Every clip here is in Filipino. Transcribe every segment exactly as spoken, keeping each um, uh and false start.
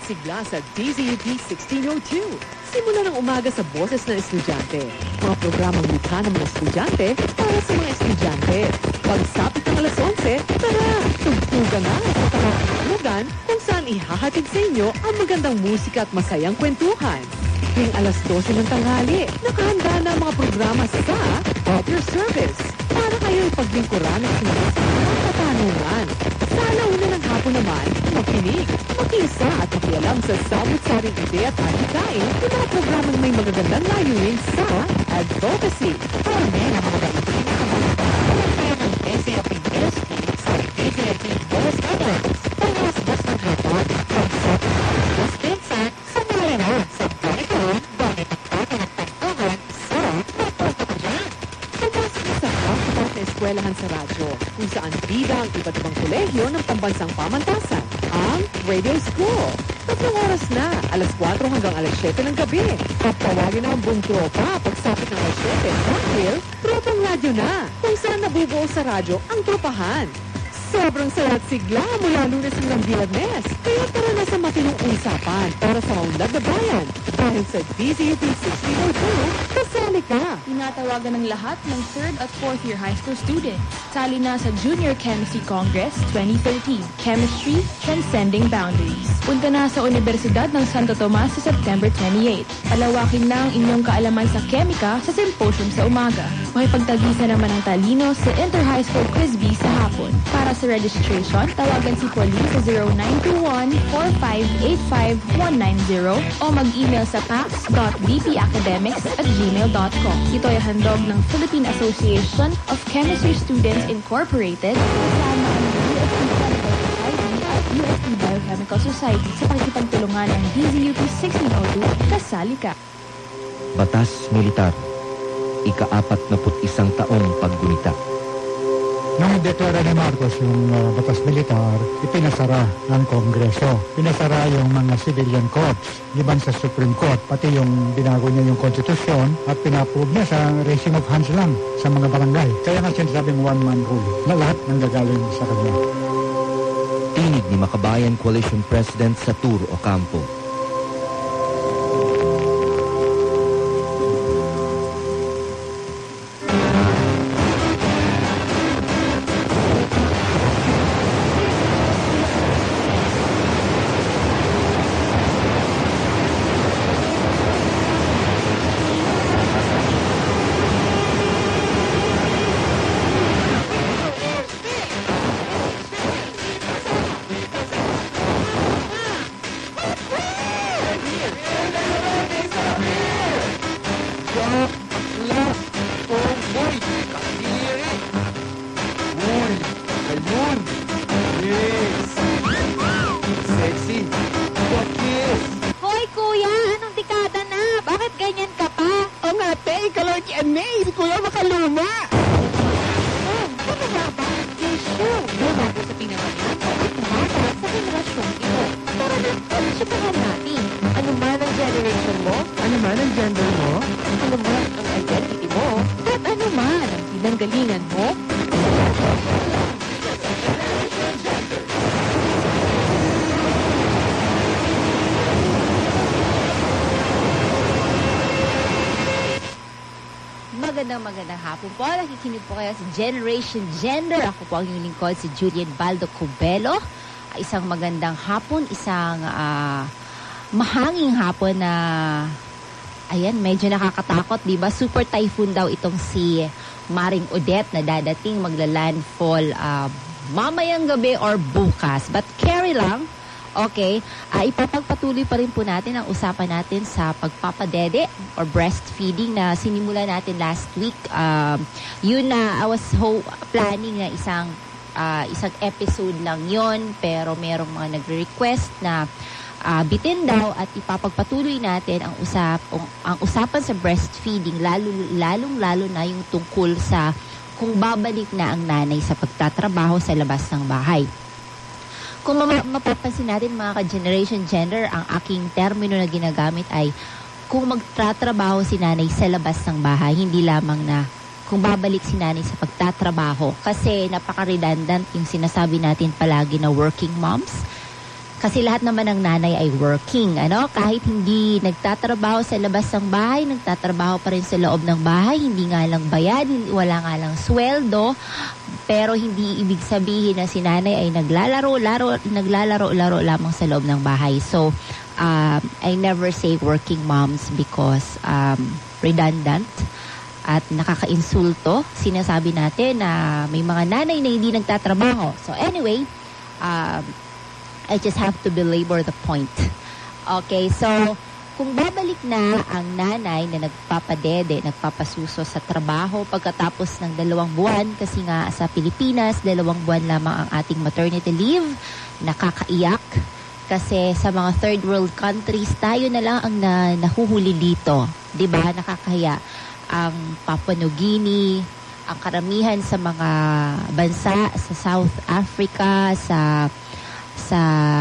sigla sa D Z U P sixteen oh two. Simula ng umaga sa boses ng estudyante. Mga programang likha ng mga estudyante para sa mga estudyante. Pagsapit ng alas onse, tara, tugtugan na sa takakulugan kung saan ihahatid sa inyo ang magandang musika at masayang kwentuhan. Tuwing alas dose ng tanghali, nakahanda na ang mga programa sa At Your Service para kayo ipaglingkuran at sinasabi ng katanungan. Sa alauna ng hapon naman, makinig, makisa at makialam sa sabot-saring ideya at adikain ng mga programang may magagandang layunin sa advocacy. Kami ang mga baitin na kabalita ng S A P Ministry sa D Z U P Voice Networks. Pangasbas ng hapon, pag-set ng Justice sa nalaman sa ganitoon, bakit ang pata ng tagtugan sa Naposto ko dyan. Pumasok sa Kapital na Eskwelahan sa Radyo, kung saan bida ang iba't ibang kolehiyo ng pambansang pamantasan, ang Radio School. Tatlong oras na, alas kwatro hanggang alas siyete ng gabi. Pagtawagin na ang buong tropa, pagsapit ng alas siyete, dahil tropang radyo na, kung saan nabubuo sa radyo ang tropahan. Sobrang salat sigla mula Lunes hanggang Biyernes. Kaya tara na sa matinong usapan para sa maunlad na bayan. Dahil sa D Z U P sixteen oh two, kasali ka. Tinatawagan ng lahat ng third at fourth year high school students. Sali na sa Junior Chemistry Congress twenty thirteen. Chemistry Transcending Boundaries. Punta na sa Universidad ng Santo Tomas sa September twenty-eighth. Palawakin na ang inyong kaalaman sa kemika sa symposium sa umaga. Makipagtagisa naman ang talino sa Inter-High School Quiz Bee sa hapon. Para sa registration, tawagan si Pauline sa zero nine two one, four five eight five, one nine zero o mag-email sa pax dot b p academics at gmail dot com. Ito ay handog ng Philippine Association of Chemistry Students Incorporated kasama ang U S T Chemical Society at U S T Biochemical Society sa pakikipagtulungan ng D Z U P sixteen oh two. Kasali ka. Batas Militar, ika-apat na put isang taong paggunita. Nung deklara ni Marcos yung uh, batas militar, ipinasara ng Kongreso. Pinasara yung mga civilian courts, liban sa Supreme Court, pati yung binago niya yung konstitusyon at pinaprove niya sa raising of hands lang sa mga barangay. Kaya nga sinasabing one-man rule na lahat nang gagaling sa kanya. Tinig ni Makabayan Coalition President sa Tur Ocampo. Magandang magandang hapon po. Nakikinig po kayo sa Generation Gender. Ako po ang inyong lingkod, si Julian Baldo Cubelo. Isang magandang hapon, isang uh, mahanging hapon na, ayan, medyo nakakatakot, di ba? Super typhoon daw itong si Maring Odette na dadating magla-landfall uh, mamayang gabi or bukas. But carry lang. Okay, uh, ipapagpatuloy pa rin po natin ang usapan natin sa pagpapadede or breastfeeding na sinimula natin last week. Uh, yun na, I was ho- planning na isang uh, isang episode lang yon, pero merong mga nagre-request na uh, bitin daw at ipapagpatuloy natin ang usap ang, ang usapan sa breastfeeding, lalo lalong lalo na yung tungkol sa kung babalik na ang nanay sa pagtatrabaho sa labas ng bahay. Kung mapapansin natin mga ka-generation gender, ang aking termino na ginagamit ay kung magtatrabaho si nanay sa labas ng bahay, hindi lamang na kung babalik si nanay sa pagtatrabaho. Kasi napaka-redundant yung sinasabi natin palagi na working moms. Kasi lahat naman ng nanay ay working, ano? Kahit hindi nagtatrabaho sa labas ng bahay, nagtatrabaho pa rin sa loob ng bahay, hindi nga lang bayad, wala nga lang sweldo, pero hindi ibig sabihin na si nanay ay naglalaro, laro, naglalaro, laro lamang sa loob ng bahay. So, um, I never say working moms because um, redundant at nakaka-insulto. Sinasabi natin na may mga nanay na hindi nagtatrabaho. So, anyway, um, I just have to belabor the point. Okay, so kung babalik na ang nanay na nagpapadede, nagpapasuso sa trabaho pagkatapos ng dalawang buwan, kasi nga sa Pilipinas, dalawang buwan lamang ang ating maternity leave, nakakaiyak. Kasi sa mga third world countries, tayo na lang ang na, nahuhuli dito. Diba? Nakakahiya. Ang Papua New Guinea, ang karamihan sa mga bansa sa South Africa, sa sa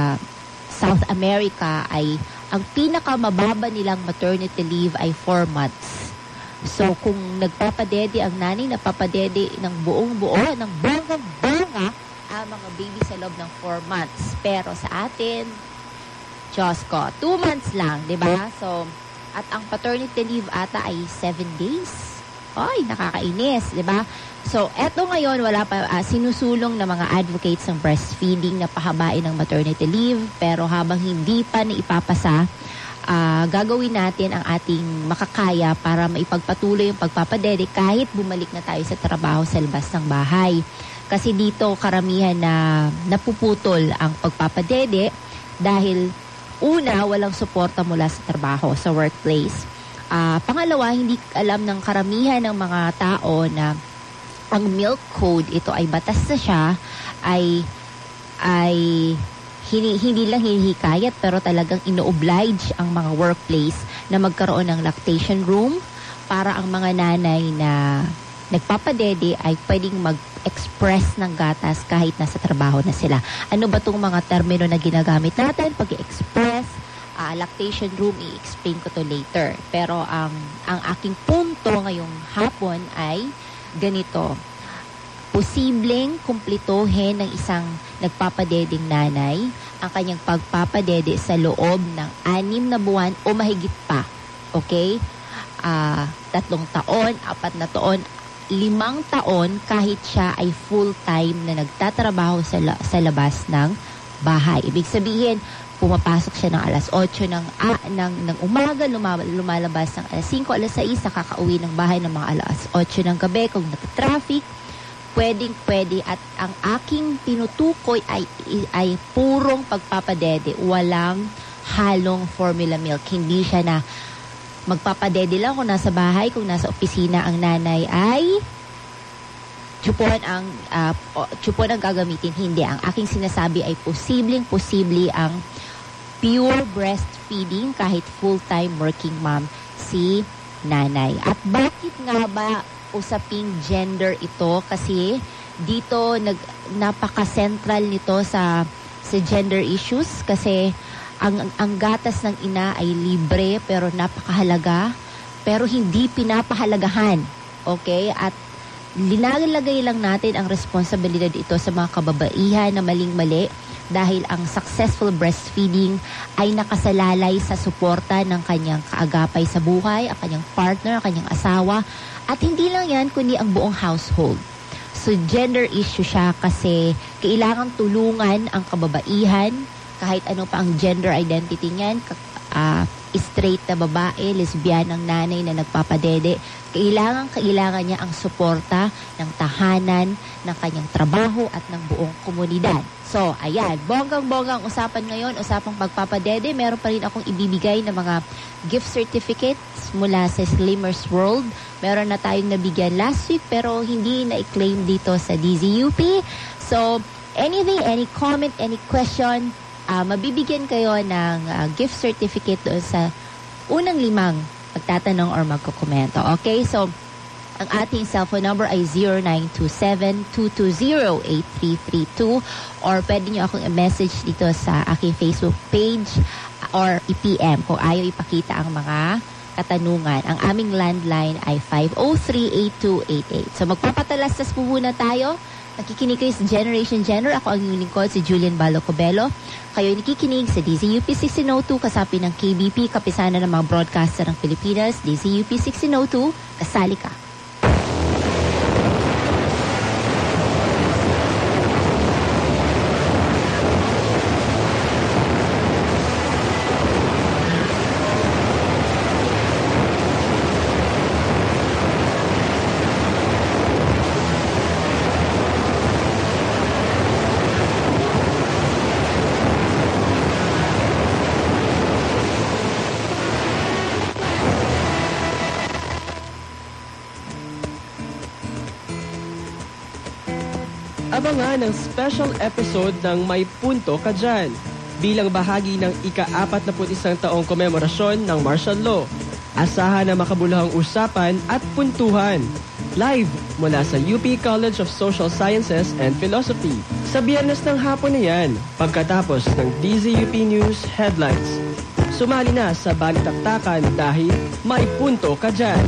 South America ay ang pinakamababa nilang maternity leave ay four months. So kung nagpapadede ang nanay, napapadede ng buong buo, ng bonggang-bonga ang mga baby sa loob ng four months. Pero sa atin, Diyos ko, two months lang, di ba? So, at ang paternity leave ata ay seven days. Ay, nakakainis, di ba? So, eto ngayon, wala pa, uh, sinusulong ng mga advocates ng breastfeeding na pahabain ng maternity leave. Pero habang hindi pa naipapasa, uh, gagawin natin ang ating makakaya para maipagpatuloy yung pagpapadede kahit bumalik na tayo sa trabaho sa labas ng bahay. Kasi dito, karamihan na napuputol ang pagpapadede dahil una, walang suporta mula sa trabaho, sa workplace. Uh, pangalawa, hindi alam ng karamihan ng mga tao na ang milk code, ito ay batas na siya, ay ay hindi, hindi lang hinihikayat pero talagang ino-oblige ang mga workplace na magkaroon ng lactation room para ang mga nanay na nagpapadede ay pwedeng mag-express ng gatas kahit nasa trabaho na sila. Ano ba itong mga termino na ginagamit natin? Pag-express, uh, lactation room, i-explain ko to later. Pero ang ang aking punto ngayong hapon ay ganito. Posibleng kumplituhin ng isang nagpapadedeng nanay ang kanyang pagpapadede sa loob ng anim na buwan o mahigit pa. Okay? Uh, tatlong taon, apat na taon, limang taon kahit siya ay full-time na nagtatrabaho sa, la- sa labas ng bahay. Ibig sabihin, pumapasok siya ng alas otso ng, ah, ng, ng umaga, luma- lumalabas ng alas singko, alas sais, nakakauwi ng bahay ng mga alas otso ng gabi kung nag-traffic. Pwedeng pwede at ang aking tinutukoy ay, ay purong pagpapadede. Walang halong formula milk. Hindi siya na magpapadede lang kung nasa bahay, kung nasa opisina ang nanay ay chupon ang uh, chupon ang gagamitin. Hindi. Ang aking sinasabi ay posibleng posible ang pure breastfeeding kahit full-time working mom si nanay. At bakit nga ba usaping gender ito? Kasi dito nag napaka-central nito sa sa gender issues kasi ang ang gatas ng ina ay libre pero napakahalaga pero hindi pinapahalagahan. Okay? At linalagay lang natin ang responsibilidad ito sa mga kababaihan na maling-mali dahil ang successful breastfeeding ay nakasalalay sa suporta ng kanyang kaagapay sa buhay, ang kanyang partner, ang kanyang asawa, at hindi lang yan kundi ang buong household. So gender issue siya kasi kailangan tulungan ang kababaihan kahit ano pa ang gender identity niyan, uh, straight na babae, lesbian ang nanay na nagpapadede, kailangan, kailangan niya ang suporta ng tahanan, ng kanyang trabaho at ng buong komunidad. So, ayan, bonggang-bonggang usapan ngayon, usapang pagpapadede. Meron pa rin akong ibibigay ng mga gift certificates mula sa Slimmers World. Meron na tayong nabigyan last week pero hindi na-claim dito sa D Z U P. So, anything, any comment, any question, Uh, mabibigyan kayo ng uh, gift certificate doon sa unang limang magtatanong or magkokomento. Okay? So, ang ating cellphone number ay zero nine two seven, two two zero, eight three three two or pwede nyo akong i-message dito sa aking Facebook page or i-P M kung ayaw ipakita ang mga katanungan. Ang aming landline ay five oh three, eight two eight eight. So, magpapatalastas po muna tayo Nakikinig kayo sa Generation Gender. Ako ang inyong lingkod, si Julian Baldo Cubelo. Kayo nakikinig sa D Z U P sixteen oh two, kasapi ng K B P, kapisanan ng mga broadcaster ng Pilipinas. D Z U P sixteen oh two, kasali ka. Abangan ang special episode ng May Punto Ka Dyan bilang bahagi ng ika-apat na put isang taong komemorasyon ng martial law. Asahan na makabuluhang usapan at puntuhan. Live mula sa U P College of Social Sciences and Philosophy. Sa Biyernes ng hapon na yan, pagkatapos ng D Z U P News Headlines. Sumali na sa Balitaktakan dahil may punto ka dyan.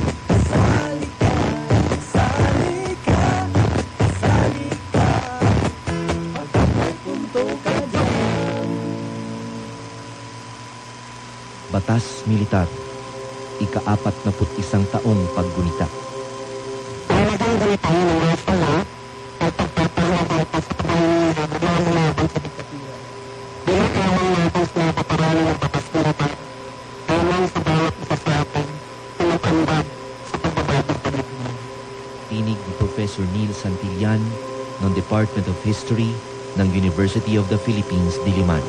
Batas Militar, ika-apat na put isang taong paggunita. Talagang gunita yun ang martial law ay pagpapahalagal pa sa pagkain ng mga laban sa diktatuwa. Binakalang natin sa napakarami ng batas militar ay man sa bawat isa sa atin tumutambad sa pagbababa ng Pilipinas. Tinig ni Professor Neil Santillan ng Department of History ng University of the Philippines, Diliman.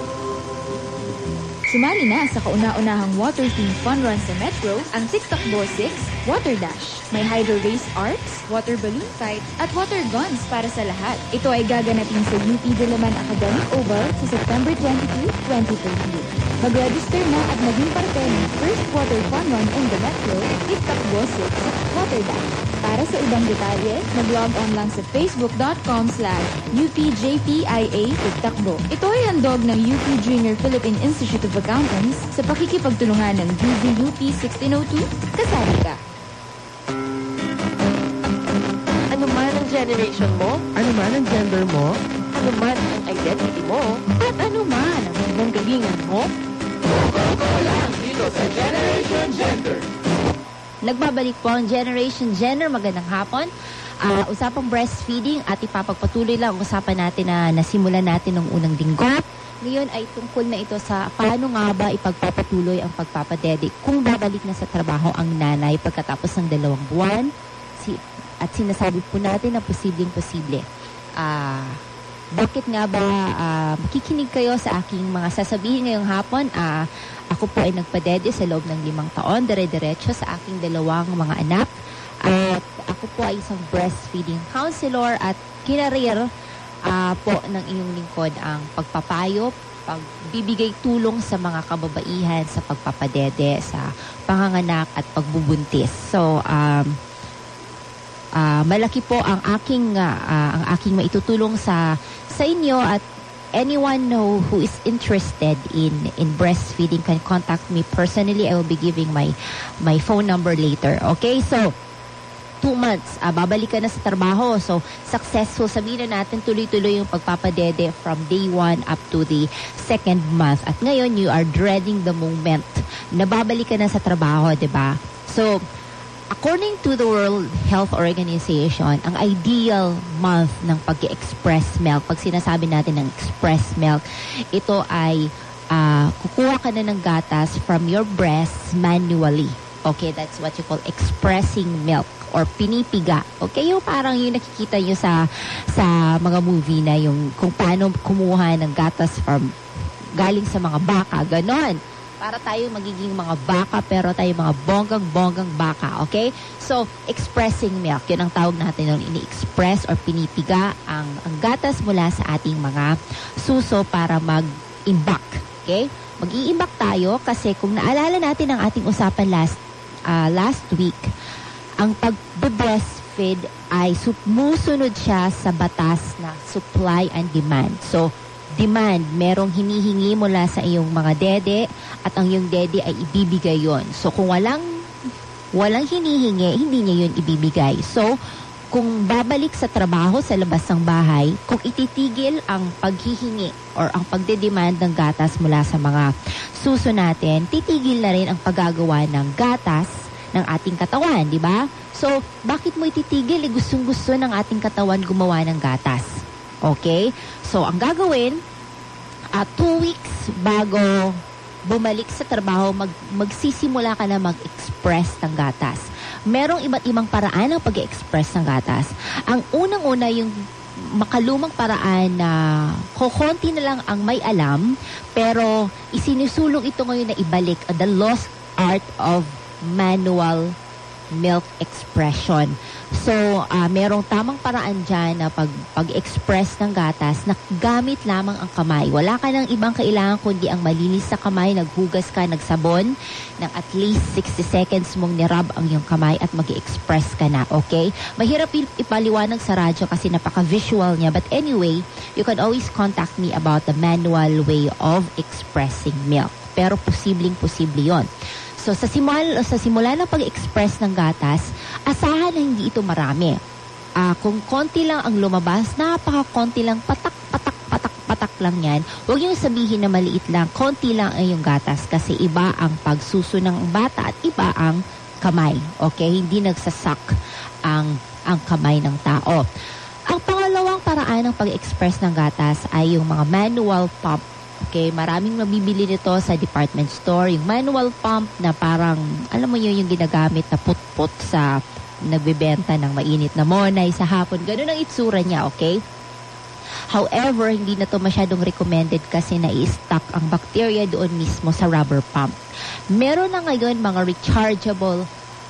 Sumali na sa kauna-unahang water theme fun run sa Metro ang Six Takbo six Water Dash. May hydro race arcs, water balloon fight, at water guns para sa lahat. Ito ay gaganatin sa U P Diliman Academic Oval sa September twenty-two, twenty thirteen. Mag-register na at maging parte ng first water fun run in the Metro, Six Takbo six Water Dash. Para sa ibang detalye, mag-log on lang sa facebook.com slash UPJPIA Tigtakbo. Ito ay handog ng U P Junior Philippine Institute of Accountants sa pakikipagtulungan ng D Z U P sixteen oh two, kasali ka. Ano man ang generation mo, ano man ang gender mo, ano man ang identity mo, at ano man ang ibang galingan mo, dito sa Generation Gender. Nagbabalik po ang Generation Gender. Magandang hapon. Uh, usapang breastfeeding at ipapagpatuloy lang ang usapan natin na nasimulan natin ng unang linggo. Ngayon ay tungkol na ito sa paano nga ba ipagpapatuloy ang pagpapadede kung babalik na sa trabaho ang nanay pagkatapos ng dalawang buwan. Si, at sinasabi po natin na posibleng-posible. Ah... Uh, Bakit nga ba uh, makikinig kayo sa aking mga sasabihin ngayong hapon? Uh, ako po ay nagpadede sa loob ng limang taon, dire-diretso sa aking dalawang mga anak. At ako po ay isang breastfeeding counselor at kinarir uh, po ng inyong lingkod ang pagpapayo, pagbibigay tulong sa mga kababaihan sa pagpapadede, sa panganganak at pagbubuntis. So, um, Uh, malaki po ang aking uh, uh, ang aking maitutulong sa sa inyo at anyone who, who is interested in in breastfeeding can contact me personally. I will be giving my my phone number later. Okay? So, two months, uh, babalik ka na sa trabaho. So, successful. Sabihin na natin tuloy-tuloy yung pagpapadede from day one up to the second month. At ngayon, you are dreading the moment na babalik ka na sa trabaho, di ba? So, according to the World Health Organization, ang ideal month ng pag-express milk, pag sinasabi natin ng express milk, ito ay uh, kukuha ka na ng gatas from your breast manually. Okay, that's what you call expressing milk or pinipiga. Okay, yung parang yung nakikita nyo sa, sa mga movie na yung kung paano kumuha ng gatas from galing sa mga baka, ganon. Para tayo magiging mga baka, pero tayo mga bonggang-bonggang baka, okay? So, expressing milk, yun ang tawag natin nun, ini-express or pinipiga ang, ang gatas mula sa ating mga suso para mag-imbak, okay? Mag-iimbak tayo kasi kung naalala natin ang ating usapan last, uh, last week, ang pag-breastfeed ay sumusunod siya sa batas na supply and demand. So, demand, merong hinihingi mula sa iyong mga dede at ang iyong dede ay ibibigay yon. So kung walang walang hinihingi, hindi niya yun ibibigay. So kung babalik sa trabaho sa labas ng bahay, kung ititigil ang paghihingi or ang pagdedemand ng gatas mula sa mga suso natin, titigil na rin ang paggagawa ng gatas ng ating katawan, di ba? So, bakit mo ititigil? Eh, gustong-gusto ng ating katawan gumawa ng gatas. Okay? So, ang gagawin, uh, two weeks bago bumalik sa trabaho, mag, magsisimula ka na mag-express ng gatas. Merong iba't ibang paraan ng pag-express ng gatas. Ang unang-una, yung makalumang paraan na kukunti na lang ang may alam, pero isinusulong ito ngayon na ibalik, uh, the lost art of manual milk expression. So, uh, merong tamang paraan dyan na pag, pag-express ng gatas na gamit lamang ang kamay. Wala ka ng ibang kailangan kundi ang malinis sa kamay, naghugas ka, nagsabon, ng at least sixty seconds mong nirub ang iyong kamay at mag-express ka na, okay? Mahirap ipaliwanag sa radyo kasi napaka-visual niya. But anyway, you can always contact me about the manual way of expressing milk. Pero posibleng-posible yon. So, sa simula, sa simula ng pag-express ng gatas, asahan na hindi ito marami. Uh, kung konti lang ang lumabas, napaka-konti lang, patak, patak, patak, patak lang yan. Huwag yung sabihin na maliit lang, konti lang ay yung gatas kasi iba ang pagsuso ng bata at iba ang kamay. Okay? Hindi nagsasak ang, ang kamay ng tao. Ang pangalawang paraan ng pag-express ng gatas ay yung mga manual pump. Okay, maraming mabibili nito sa department store. Yung manual pump na parang, alam mo yun, yung ginagamit na put-put sa nagbebenta ng mainit na monay sa hapon. Ganun ang itsura niya, okay? However, hindi na to masyadong recommended kasi na-i-stuck ang bacteria doon mismo sa rubber pump. Meron na ngayon mga rechargeable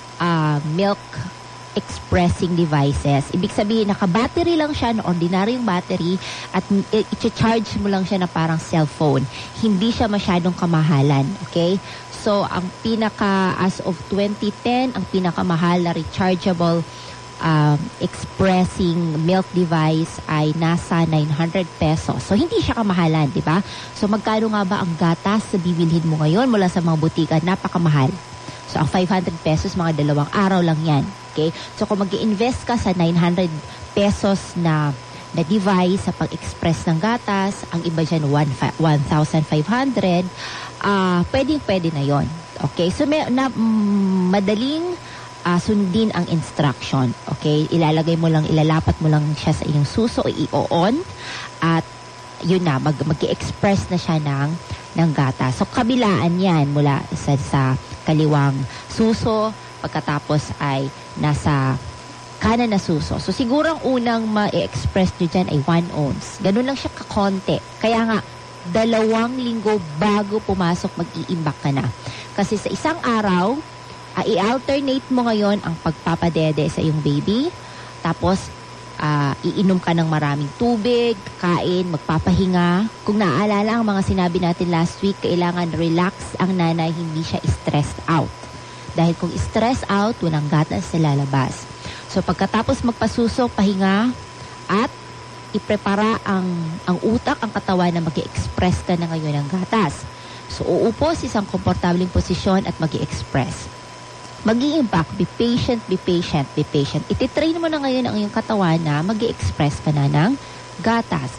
uh, milk expressing devices. Ibig sabihin, naka-battery lang siya na ordinaryong battery at i-charge mo lang siya na parang cellphone. Hindi siya masyadong kamahalan. Okay? So, ang pinaka, as of twenty ten, ang pinakamahal na rechargeable um, expressing milk device ay nasa nine hundred pesos. So, hindi siya kamahalan, di ba? So, magkano nga ba ang gatas na bibilhin mo ngayon mula sa mga butika? Napakamahal. So, ang five hundred pesos, mga dalawang araw lang yan. Okay? So, kung mag-i-invest ka sa nine hundred pesos na, na device sa pag-express ng gatas, ang iba dyan, one thousand five hundred, uh, pwedeng-pwede na yon. Okay? So, may, na, mm, madaling uh, sundin ang instruction. Okay? Ilalagay mo lang, ilalapat mo lang siya sa iyong suso, i-on, at yun na, mag, mag-i-express na siya ng, ng gatas. So, kabilaan yan mula sa, sa kaliwang suso, pagkatapos ay nasa kanan na suso. So, siguro ang unang ma-express nyo dyan ay one ounce. Ganun lang siya kakonte. Kaya nga, dalawang linggo bago pumasok, mag-iimbak ka na. Kasi sa isang araw, uh, i-alternate mo ngayon ang pagpapadede sa iyong baby. Tapos, uh, iinom ka ng maraming tubig, kain, magpapahinga. Kung naaalala ang mga sinabi natin last week, kailangan relax ang nanay, hindi siya stressed out. Dahil kung stress out, walang gatas na lalabas. So, pagkatapos magpasuso, pahinga, at iprepara ang, ang utak, ang katawan na mag-i-express ka na ngayon ng gatas. So, uupo sa isang komportabling posisyon at mag-i-express. Mag-i-impact, be patient, be patient, be patient. Ititrain mo na ngayon ang iyong katawan na mag-i-express ka na ng gatas.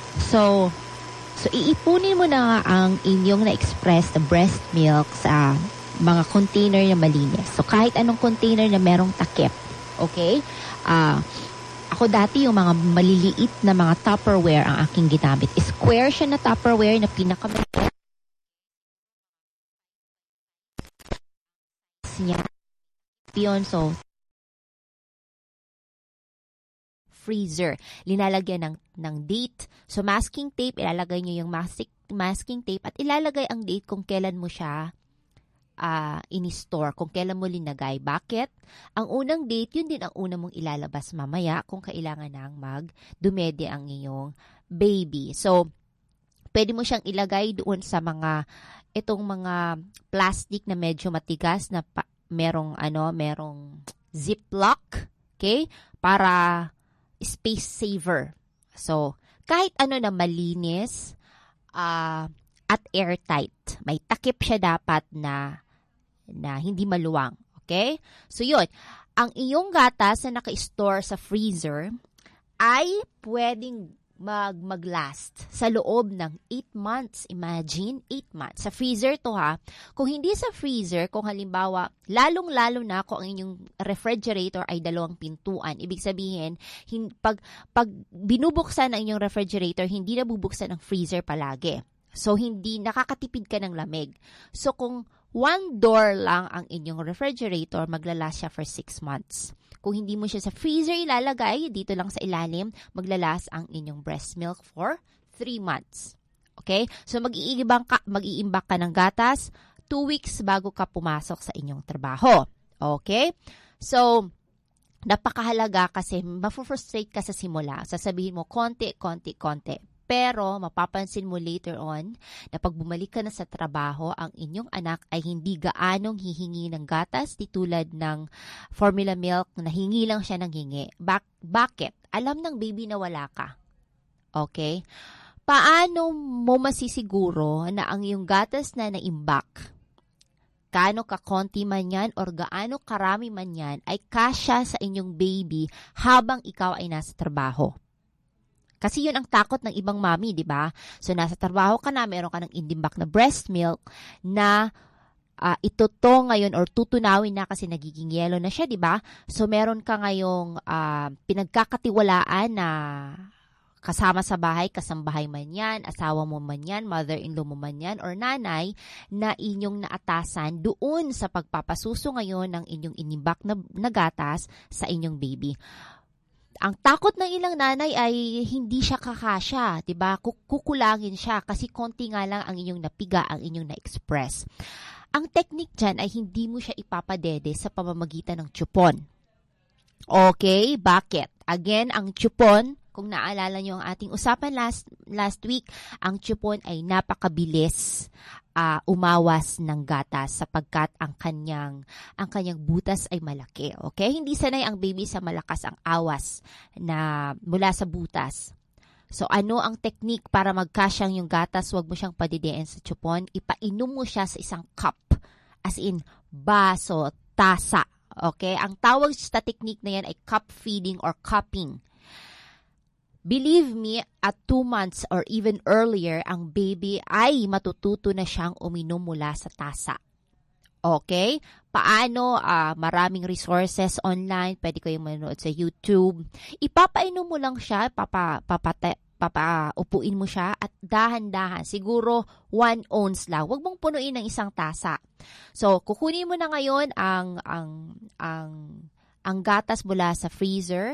So, so iipunin mo na ang inyong na-express na breast milk sa mga container na malinis. So, kahit anong container na merong takip. Okay? Ah, uh, ako dati yung mga maliliit na mga Tupperware ang aking ginamit. Square siya na Tupperware na pinakamaliit niya. Yun, so, freezer. Linalagyan ng, ng date. So, masking tape, ilalagay nyo yung masking, masking tape at ilalagay ang date kung kailan mo siya Uh, in-store, kung kailan mo linagay. Bakit? Ang unang date, yun din ang unang mong ilalabas mamaya kung kailangan nang mag-dumede ang iyong baby. So, pwede mo siyang ilagay doon sa mga, itong mga plastic na medyo matigas na pa, merong, ano, merong ziplock, okay? Para space saver. So, kahit ano na malinis, ah, uh, at airtight. May takip siya dapat na na hindi maluwang. Okay? So, yun. ang iyong gatas na naka-store sa freezer ay pwedeng mag mag-last sa loob ng eight months. Imagine, eight months. Sa freezer to ha. Kung hindi sa freezer, kung halimbawa, lalong-lalo na kung ang inyong refrigerator ay dalawang pintuan. Ibig sabihin, hin, pag, pag binubuksan ang inyong refrigerator, hindi nabubuksan ang freezer palagi. So, hindi, nakakatipid ka ng lamig. So, kung one door lang ang inyong refrigerator, maglalast siya for six months. Kung hindi mo siya sa freezer ilalagay, dito lang sa ilalim, maglalast ang inyong breast milk for three months. Okay? So, mag-iimbak ka, mag-iimbak ka ng gatas two weeks bago ka pumasok sa inyong trabaho. Okay? So, napakahalaga kasi mafufrustrate ka sa simula. Sasabihin mo, konti, konti, konti. Pero, mapapansin mo later on na pag bumalik ka na sa trabaho, ang inyong anak ay hindi gaanong hihingi ng gatas, di tulad ng formula milk na hingi lang siya ng hingi. Bak- bakit? Alam ng baby na wala ka. Okay? Paano mo masisiguro na ang iyong gatas na naimbak, gaano kakonti man yan or gaano karami man yan, ay kasya sa inyong baby habang ikaw ay nasa trabaho? Kasi yun ang takot ng ibang mami, di ba? So, nasa trabaho ka na, meron ka ng indimbak na breast milk na uh, ito to ngayon or tutunawin na kasi nagiging yellow na siya, di ba? So, meron ka ngayong uh, pinagkakatiwalaan na kasama sa bahay, kasambahay man yan, asawa mo man yan, mother-in-law mo man yan, or nanay, na inyong naatasan doon sa pagpapasuso ngayon ng inyong inimbak na, na gatas sa inyong baby. Ang takot ng ilang nanay ay hindi siya kakasya, 'di ba? Kukulangin siya kasi konti nga lang ang inyong napiga, ang inyong na-express. Ang technique diyan ay hindi mo siya ipapadede sa pamamagitan ng chupon. Okay, bakit? Again, ang chupon, kung naalala niyo ang ating usapan last last week, ang chupon ay napakabilis Uh, umawas ng gatas sapagkat ang kanyang ang kanyang butas ay malaki. Okay? Hindi sanay ang baby sa malakas ang awas na mula sa butas. So, ano ang technique para magkasyang yung gatas? Huwag mo siyang padidiin sa chupon. Ipainom mo siya sa isang cup. As in, baso, tasa. Okay? Ang tawag sa technique na yan ay cup feeding or cupping. Believe me, at two months or even earlier, ang baby ay matututo na siyang uminom mula sa tasa. Okay? Paano? Uh, maraming resources online. Pwede kayong manood sa YouTube. Ipapainom mo lang siya. Papa, papate, papaupuin mo siya at dahan-dahan. Siguro one ounce lang. Huwag mong punuin ng isang tasa. So, kukunin mo na ngayon ang, ang, ang, ang gatas mula sa freezer.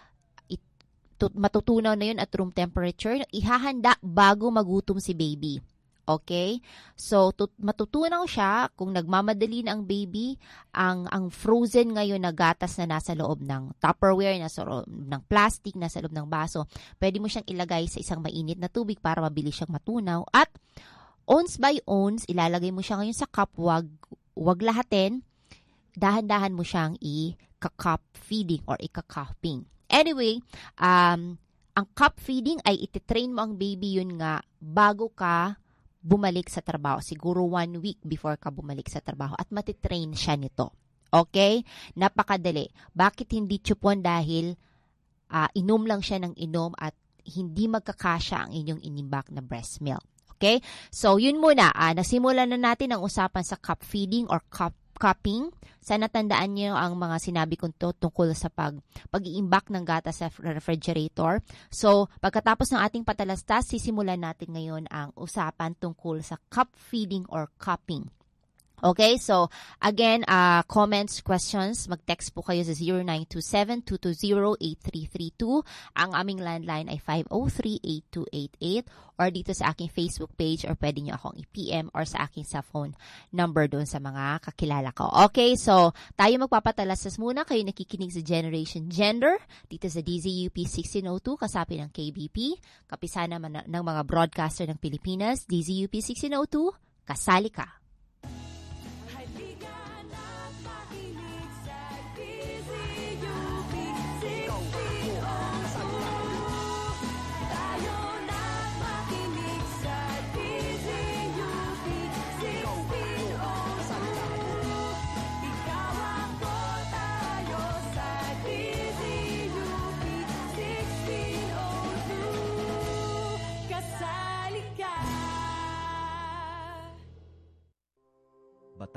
Matutunaw na yun at room temperature, ihahanda bago magutom si baby. Okay? So, tut- matutunaw siya kung nagmamadali na ang baby, ang, ang frozen ngayon na gatas na nasa loob ng Tupperware, nasa loob ng plastic, nasa loob ng baso, pwede mo siyang ilagay sa isang mainit na tubig para mabilis siyang matunaw. At ounce by ounce, ilalagay mo siya ngayon sa cup, wag, wag lahatin, dahan-dahan mo siyang i-cup feeding or i-cupping. Anyway, um, ang cup feeding ay ititrain mo ang baby yun nga bago ka bumalik sa trabaho. Siguro one week before ka bumalik sa trabaho at matitrain siya nito. Okay? Napakadali. Bakit hindi chupon? Dahil uh, inom lang siya ng inom at hindi magkakasya ang inyong inimbak na breast milk. Okay? So, yun muna. Uh, nasimulan na natin ang usapan sa cup feeding or cup cupping. Sana tandaan niyo ang mga sinabi ko to tungkol sa pag, pag-iimbak ng gatas sa refrigerator. So, pagkatapos ng ating patalastas, sisimulan natin ngayon ang usapan tungkol sa cup feeding or cupping. Okay, so again, uh, comments, questions, mag-text po kayo sa zero nine two seven, two two zero, eight three three two. Ang aming landline ay five oh three, eight two eight eight or dito sa aking Facebook page or pwede nyo akong i-P M or sa aking cellphone number doon sa mga kakilala ko. Okay, so tayo magpapatalastas muna. Kayo nakikinig sa Generation Gender dito sa D Z U P sixteen oh two kasapi ng K B P, kapisana man ng mga broadcaster ng Pilipinas. D Z U P sixteen oh two, kasali ka.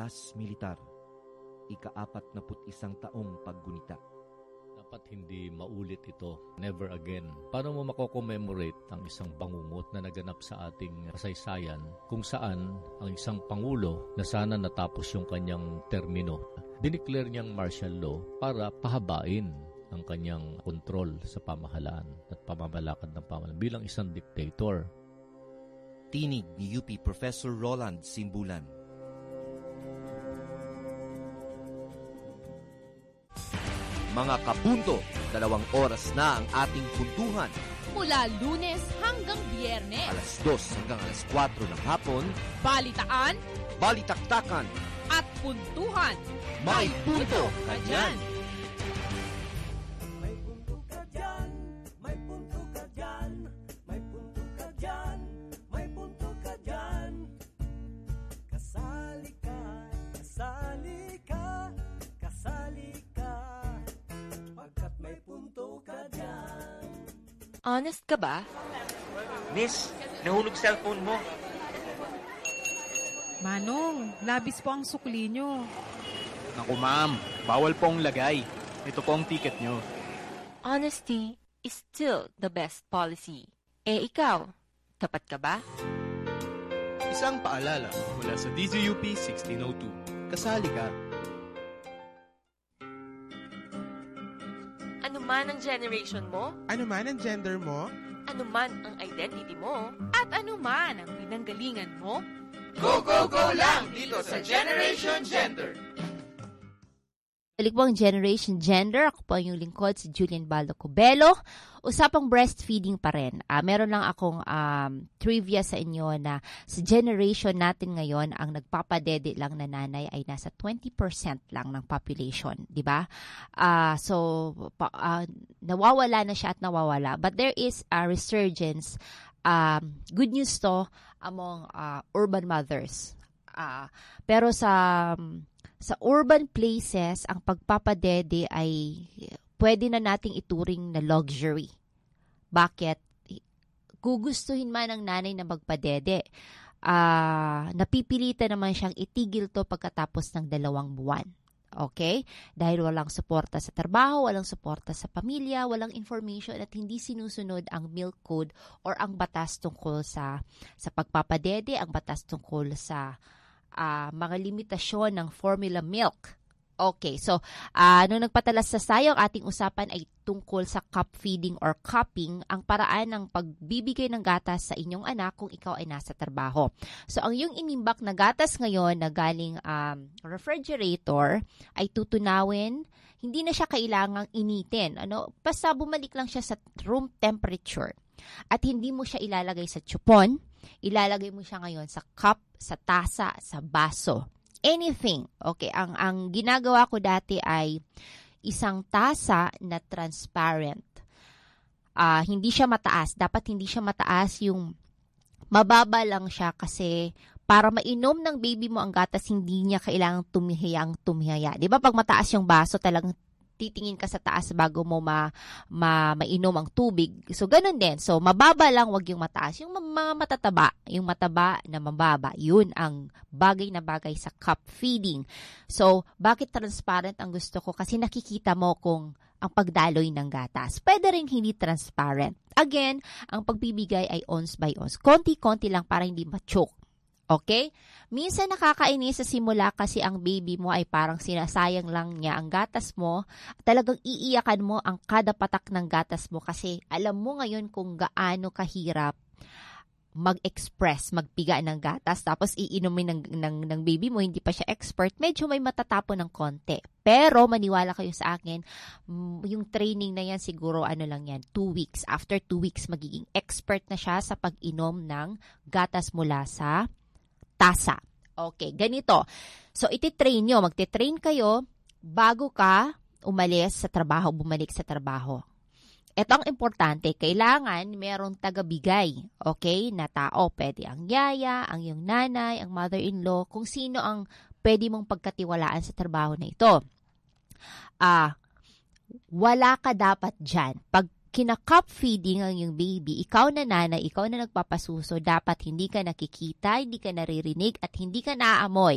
Batas Militar, ika-apat na put isang taong paggunita. Dapat hindi maulit ito. Never again. Paano mo mako-commemorate ang isang bangungot na naganap sa ating kasaysayan kung saan ang isang pangulo na sana natapos yung kanyang termino, dineclare niyang martial law para pahabain ang kanyang kontrol sa pamahalaan at pamamalakad ng pamahalaan bilang isang dictator. Tinig ni U P Professor Roland Simbulan. Mga kapunto, dalawang oras na ang ating puntuhan. Mula Lunes hanggang Biyernes. Alas dos hanggang alas kwatro ng hapon. Balitaan Balitaktakan. at puntuhan. May punto ka dyan. May punto ka dyan, may punto ka dyan, may punto ka dyan, may punto ka dyan. Kasali ka, kasali ka, kasali ka, pagkat may punto ka dyan. Honest ka ba? Miss, nahulog cellphone mo. Manong, labis po ang sukli nyo. Naku ma'am, bawal pong lagay. Ito po ang ticket nyo. Honesty is still the best policy. Eh ikaw, tapat ka ba? Isang paalala mula sa D Z U P sixteen oh two. Kasali ka. Ano man ang generation mo, ano man ang gender mo, ano man ang identity mo, at ano man ang pinanggalingan mo, go, go, go lang dito sa Generation Gender! Balik po ang Generation Gender. Ako po ang yung lingkod, si Julian Baldo Cubelo. Usapang breastfeeding pa rin. Uh, meron lang akong um, trivia sa inyo na sa generation natin ngayon, ang nagpapadede lang na nanay ay nasa twenty percent lang ng population. Diba? Uh, so, pa, uh, nawawala na siya at nawawala. But there is a resurgence. Um, good news to among uh, urban mothers. Uh, pero sa... Um, Sa urban places, ang pagpapadede ay pwede na nating ituring na luxury. Bakit? Gugustuhin man ng nanay na magpadede. Uh, napipilitan naman siyang itigil to pagkatapos ng dalawang buwan. Okay? Dahil walang suporta sa trabaho, walang suporta sa pamilya, walang information at hindi sinusunod ang milk code or ang batas tungkol sa, sa pagpapadede, ang batas tungkol sa Uh, mga limitasyon ng formula milk. Okay, so uh, nung nagpatalas sa sayo, ang ating usapan ay tungkol sa cup feeding or cupping, ang paraan ng pagbibigay ng gatas sa inyong anak kung ikaw ay nasa trabaho. So ang iyong inimbak na gatas ngayon na galing um, refrigerator ay tutunawin, hindi na siya kailangang initin. Ano? Basta bumalik lang siya sa room temperature. At hindi mo siya ilalagay sa tsupon, ilalagay mo siya ngayon sa cup, sa tasa, sa baso. Anything. Okay, ang ang ginagawa ko dati ay isang tasa na transparent. Uh, hindi siya mataas. Dapat hindi siya mataas, yung mababa lang siya kasi para mainom ng baby mo ang gatas, hindi niya kailangang tumihiyang tumihaya. Di ba pag mataas yung baso, talagang titingin ka sa taas bago mo ma, ma, mainom ang tubig. So, ganun din. So, mababa lang, wag yung mataas. Yung mga matataba, yung mataba na mababa, yun ang bagay na bagay sa cup feeding. So, bakit transparent ang gusto ko? Kasi nakikita mo kung ang pagdaloy ng gatas. Pwede rin hindi transparent. Again, ang pagbibigay ay ons by ons. Konti-konti lang para hindi ma-choke. Okay? Minsan nakakainis sa simula kasi ang baby mo ay parang sinasayang lang niya ang gatas mo. Talagang iiyakan mo ang kada patak ng gatas mo kasi alam mo ngayon kung gaano kahirap mag-express, magpiga ng gatas, tapos iinumin ng, ng, ng baby mo, hindi pa siya expert, medyo may matatapon ng konti. Pero maniwala kayo sa akin, yung training na yan siguro ano lang yan, two weeks. After two weeks, magiging expert na siya sa pag-inom ng gatas mula sa tasa. Okay, ganito. So, ititrain nyo. Magtitrain kayo bago ka umalis sa trabaho, bumalik sa trabaho. Ito ang importante. Kailangan merong tagabigay. Okay, na tao. Pwede ang yaya, ang iyong nanay, ang mother-in-law, kung sino ang pwede mong pagkatiwalaan sa trabaho na ito. Ah, wala ka dapat dyan. Pag kina-cup feeding ang yung baby, ikaw na nanay, ikaw na nagpapasuso, dapat hindi ka nakikita, hindi ka naririnig, at hindi ka naaamoy.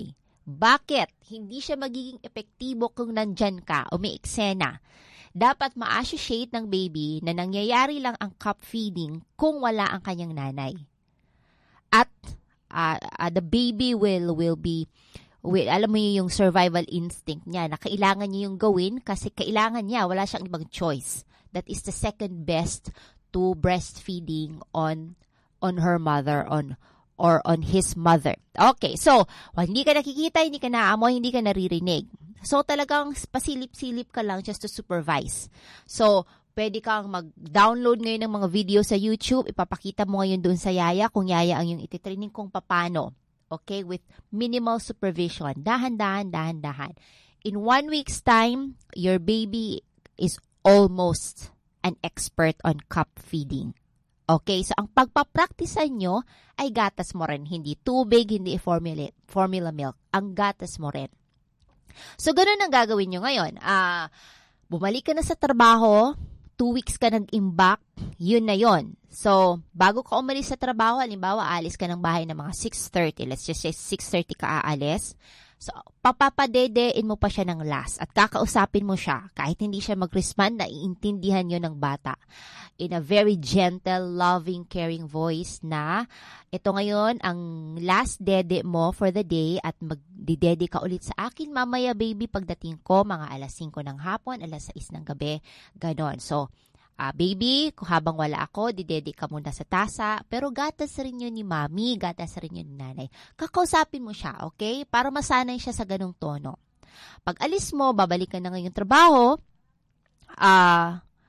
Bakit? Hindi siya magiging epektibo kung nandyan ka o may eksena. Dapat ma-associate ng baby na nangyayari lang ang cup feeding kung wala ang kanyang nanay. At uh, uh, the baby will will be, will, alam mo yung survival instinct niya na kailangan niya yung gawin kasi kailangan niya, wala siyang ibang choice. That is the second best to breastfeeding on on her mother, on or on his mother. Okay, so, well, hindi ka nakikita, hindi ka naamoy, hindi ka naririnig. So, talagang pasilip-silip ka lang just to supervise. So, pwede kang mag-download ngayon ng mga video sa YouTube, ipapakita mo ngayon doon sa yaya, kung yaya ang yung ititraining kung papano. Okay, with minimal supervision. Dahan-dahan, dahan-dahan. In one week's time, your baby is almost an expert on cup feeding. Okay, so ang pagpapracticean nyo ay gatas mo rin. Hindi tubig, hindi formula, formula milk. Ang gatas mo rin. So, ganun ang gagawin nyo ngayon. Uh, bumalik ka na sa trabaho, two weeks ka nag-imbak, yun na yun. So, bago ka umalis sa trabaho, halimbawa, aalis ka ng bahay ng mga six thirty. Let's just say six thirty ka aalis. So, papapadedein mo pa siya ng last at kakausapin mo siya. Kahit hindi siya mag-respond, naiintindihan yun ng bata. In a very gentle, loving, caring voice na ito ngayon ang last dede mo for the day at magdidede ka ulit sa akin mamaya baby pagdating ko mga alas singko ng hapon, alas sais ng gabi, ganon. So, Uh, baby, kung habang wala ako, didede ka muna sa tasa, pero gatas rin yun ni mami, gatas rin yun ni nanay. Kakausapin mo siya, okay? Para masanay siya sa ganung tono. Pag alis mo, babalik ka na ngayong trabaho, ah, uh,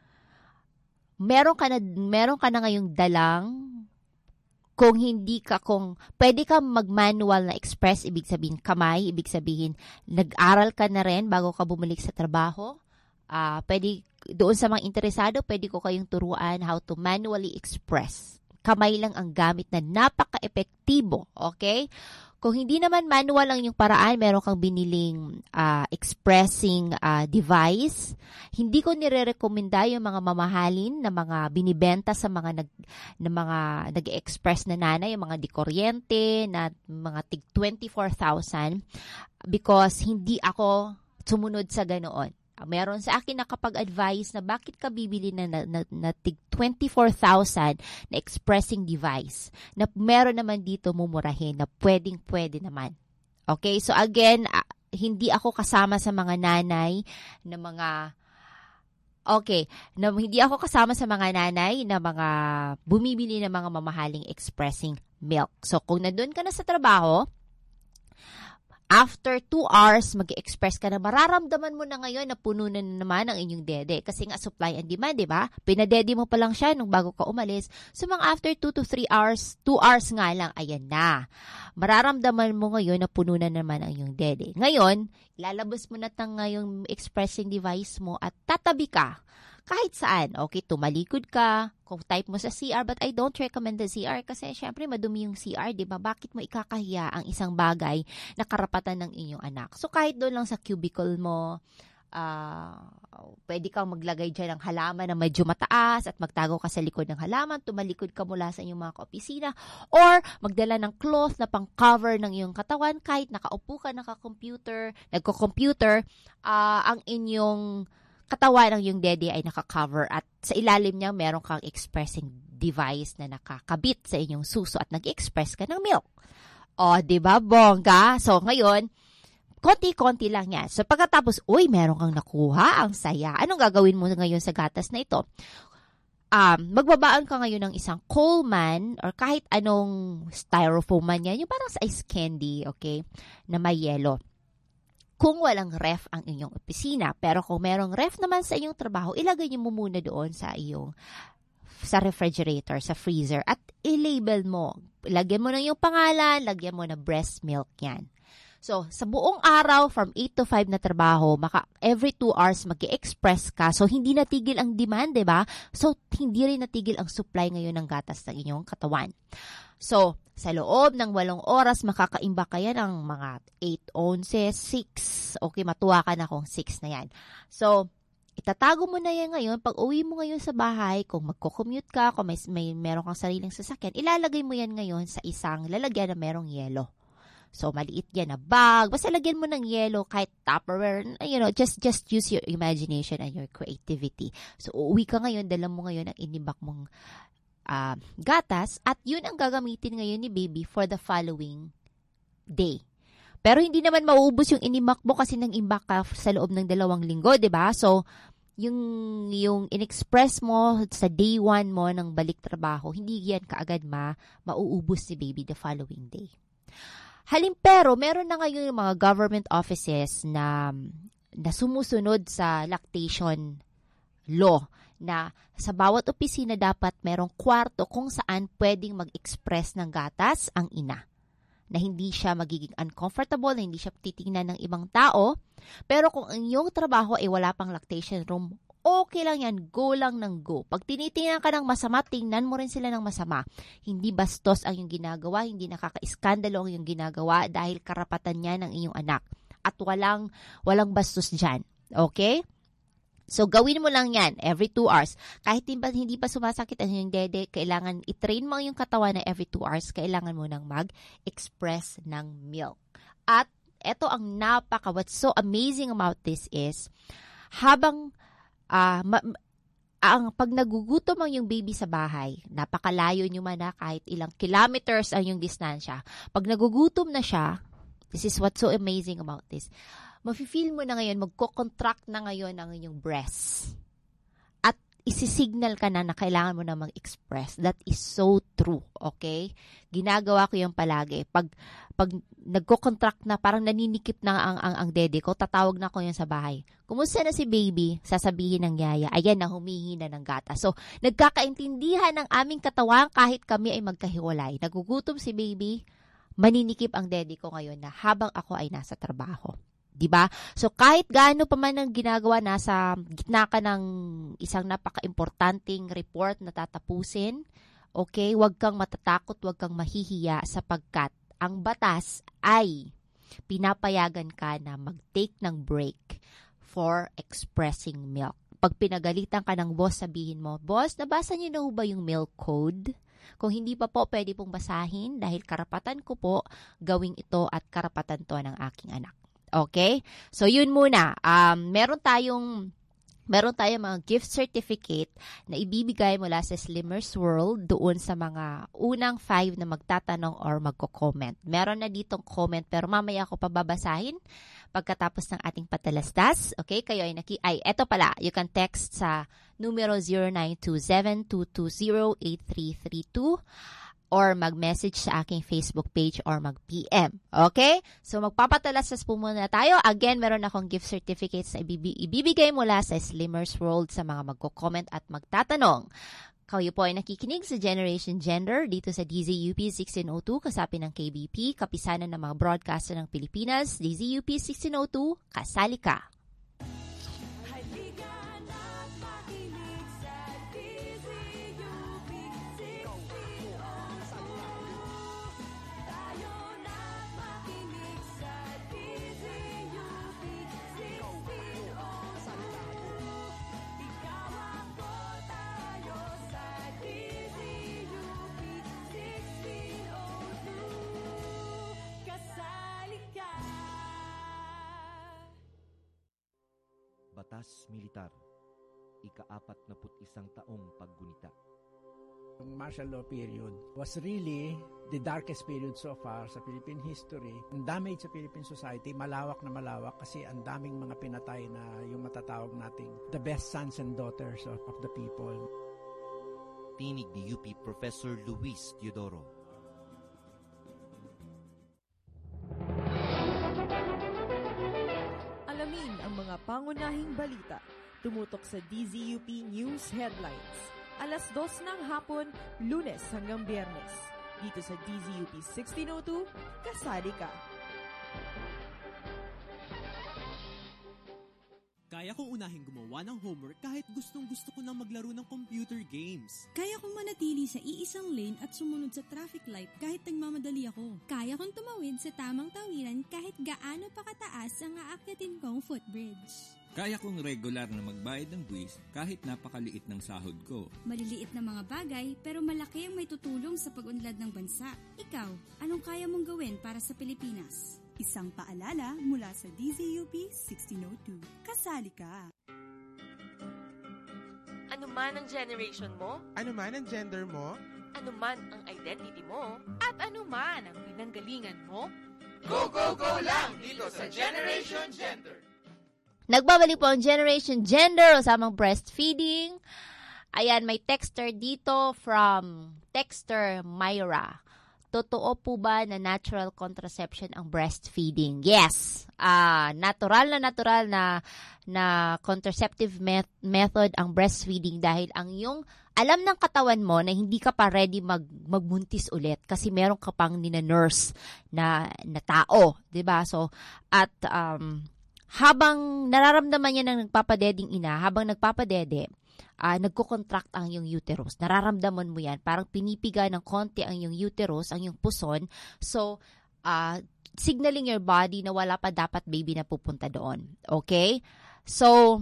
meron ka na, meron ka na ngayong dalang, kung hindi ka, kung pwede ka mag-manual na express, ibig sabihin kamay, ibig sabihin nag-aral ka na rin bago ka bumalik sa trabaho, ah, uh, pwede doon sa mga interesado, pwede ko kayong turuan how to manually express. Kamay lang ang gamit na napaka-epektibo, okay? Kung hindi naman manual ang yung paraan, meron kang biniling uh, expressing uh, device. Hindi ko nire-recommenda yung mga mamahalin na mga binibenta sa mga nag na mga nag-express na nanay, yung mga dikuryente na mga tig twenty-four thousand because hindi ako sumunod sa ganoon. Meron sa akin nakapag-advise na bakit ka bibili na, na, na, na tig twenty-four thousand na expressing device na meron naman dito mumurahin na pwedeng-pwede naman. Okay? So again, uh, hindi ako kasama sa mga nanay na mga okay, na, hindi ako kasama sa mga nanay na mga bumibili ng mga mamahaling expressing milk. So kung nandun ka na sa trabaho, after two hours, mag-express ka na, mararamdaman mo na ngayon na puno na naman ang inyong dede. Kasi nga, supply and demand, di ba? Pinadede mo pa lang siya nung bago ka umalis. So, mga after two to three hours, two hours nga lang, ayan na. Mararamdaman mo ngayon na puno na naman ang inyong dede. Ngayon, lalabas mo na tang ngayong expressing device mo at tatabi ka. Kahit saan. Okay, tumalikod ka. Kung type mo sa C R, but I don't recommend the C R kasi syempre madumi yung C R, di ba? Bakit mo ikakahiya ang isang bagay na karapatan ng inyong anak? So kahit doon lang sa cubicle mo, uh, pwede kang maglagay dyan ng halaman na medyo mataas at magtago ka sa likod ng halaman, tumalikod ka mula sa inyong mga kaopisina, or magdala ng cloth na pang-cover ng iyong katawan kahit nakaupo ka, naka-computer, nagko-computer, uh, ang inyong katawan ng yung dede ay naka-cover at sa ilalim niya meron kang expressing device na nakakabit sa inyong suso at nag-express ka ng milk. O, di ba, bongga? So, ngayon, konti-konti lang yan. So, pagkatapos, uy, meron kang nakuha, ang saya. Anong gagawin mo ngayon sa gatas na ito? Um, magbabaan ka ngayon ng isang Coleman or kahit anong styrofoam man yan, yung parang sa ice candy, okay, na may yelo. Kung walang ref ang inyong opisina. Pero kung merong ref naman sa inyong trabaho, ilagay niyo mo muna doon sa iyong sa refrigerator, sa freezer at i-label mo. Lagyan mo ng iyong pangalan, lagyan mo na breast milk yan. So, sa buong araw, from eight to five na trabaho, maka, every two hours mag-i-express ka. So, hindi natigil ang demand, diba? So, hindi rin natigil ang supply ngayon ng gatas ng inyong katawan. So, sa loob ng walong oras, makakaimba ka yan ng mga eight ounces, six. Okay, matuwa ka na kung six na yan. So, itatago mo na yan ngayon. Pag uwi mo ngayon sa bahay, kung magko-commute ka, kung may, may meron kang sariling sasakyan, ilalagay mo yan ngayon sa isang lalagyan na merong yelo. So, maliit yan na bag. Basta lagyan mo ng yellow, kahit Tupperware. You know, just just use your imagination and your creativity. So, uuwi ka ngayon, dala mo ngayon ang inibak mong uh, gatas at yun ang gagamitin ngayon ni baby for the following day. Pero hindi naman mauubos yung inimak mo kasi nang imbak ka sa loob ng dalawang linggo, di ba? So, yung, yung in-express mo sa day one mo ng balik trabaho, hindi yan kaagad ma, mauubos si baby the following day. Halim pero, meron na ngayon yung mga government offices na, na sumusunod sa lactation law na sa bawat opisina dapat merong kwarto kung saan pwedeng mag-express ng gatas ang ina. Na hindi siya magiging uncomfortable, na hindi siya titingnan ng ibang tao. Pero kung ang iyong trabaho ay wala pang lactation room, okay lang yan, go lang ng go. Pag tinitingnan ka ng masama, tingnan mo rin sila ng masama. Hindi bastos ang iyong ginagawa, hindi nakaka-iskandalo ang iyong ginagawa dahil karapatan niya ng iyong anak. At walang, walang bastos dyan. Okay? So, gawin mo lang yan every two hours. Kahit hindi pa, hindi pa sumasakit ang iyong dede, kailangan i-train mo yung katawan na every two hours, kailangan mo nang mag-express ng milk. At eto ang napaka, what's so amazing about this is, habang Uh, ma- ang pag nagugutom ang yung baby sa bahay, napakalayo nyo man na kahit ilang kilometers ang yung distansya. Pag nagugutom na siya, this is what's so amazing about this. Mafe-feel mo na ngayon, magko-contract na ngayon ang inyong breast. At isi-signal ka na na kailangan mo na mag-express. That is so true, okay? Ginagawa ko yung palagi. Pag, pag nagko-contract na, parang naninikip na ang, ang, ang dede ko, tatawag na ko yun sa bahay. Kumusta na si baby? Sasabihin ng yaya, ayan na, humihi na ng gata. So, nagkakaintindihan ng aming katawan kahit kami ay magkahiwalay. Nagugutom si baby, maninikip ang dede ko ngayon na habang ako ay nasa trabaho. Diba? So, kahit gaano pa man ang ginagawa, nasa gitna ka ng isang napaka-importanting report na tatapusin, okay, huwag kang matatakot, huwag kang mahihiya sapagkat ang batas ay pinapayagan ka na mag-take ng break for expressing milk. Pag pinagalitan ka ng boss, sabihin mo, boss, nabasa niyo na ho ba yung milk code? Kung hindi pa po, pwede pong basahin dahil karapatan ko po gawing ito at karapatan to ng aking anak. Okay? So, yun muna. Um, meron tayong meron tayong mga gift certificate na ibibigay mula sa Slimmers World doon sa mga unang five na magtatanong or magko-comment. Meron na ditong comment pero mamaya ako pababasahin pagkatapos ng ating patalastas. Okay? Kayo ay naki... Ay, eto pala. You can text sa numero zero nine two seven two two zero eight three three two or mag-message sa aking Facebook page or mag-P M. Okay? So, magpapatalastas po muna tayo. Again, meron akong gift certificates na ibibigay mula sa Slimmers World sa mga magko-comment at magtatanong. Kayo po ay nakikinig sa Generation Gender dito sa D Z U P sixteen oh two, kasapi ng K B P, kapisanan ng mga broadcaster ng Pilipinas. D Z U P sixteen oh two, kasali ka. Batas Militar, ika-apat na put isang taong paggunita. Yung martial law period was really the darkest period so far sa Philippine history. Ang damage sa Philippine society, malawak na malawak kasi ang daming mga pinatay na yung matatawag nating the best sons and daughters of, of the people. Tinig ni U P Professor Luis Teodoro. Alamin ang mga pangunahing balita. Tumutok sa D Z U P News Headlines. Alas dos ng hapon, Lunes hanggang Biyernes. Dito sa D Z U P sixteen oh two, kasali ka. Kaya kong unahing gumawa ng homework kahit gustong gusto ko nang maglaro ng computer games. Kaya kong manatili sa iisang lane at sumunod sa traffic light kahit nagmamadali ako. Kaya kong tumawid sa tamang tawiran kahit gaano pa kataas ang aakyatin kong footbridge. Kaya kong regular na magbayad ng buwis kahit napakaliit ng sahod ko. Maliliit na mga bagay pero malaki ang may tutulong sa pag-unlad ng bansa. Ikaw, anong kaya mong gawin para sa Pilipinas? Isang paalala mula sa D Z U P sixteen oh two. Kasali ka! Ano man ang generation mo, ano man ang gender mo, ano man ang identity mo, at ano man ang pinanggalingan mo, Go, go, go lang dito sa Generation Gender! Nagbabalik po ang Generation Gender usamang breastfeeding. Ayan, may texter dito from texter Myra. Totoo po ba na natural contraception ang breastfeeding? Yes. Uh, natural na natural na na contraceptive met- method ang breastfeeding dahil ang yung alam ng katawan mo na hindi ka pa ready mag magbuntis ulit kasi meron ka pang nina-nurse na na tao, 'di ba? So at um habang nararamdaman niya ng nagpapadeding ina, habang nagpapadede, Uh, nagko-contract ang yung uterus. Nararamdaman mo yan. Parang pinipiga ng konti ang yung uterus, ang yung puson. So, uh, signaling your body na wala pa dapat baby na pupunta doon. Okay? So,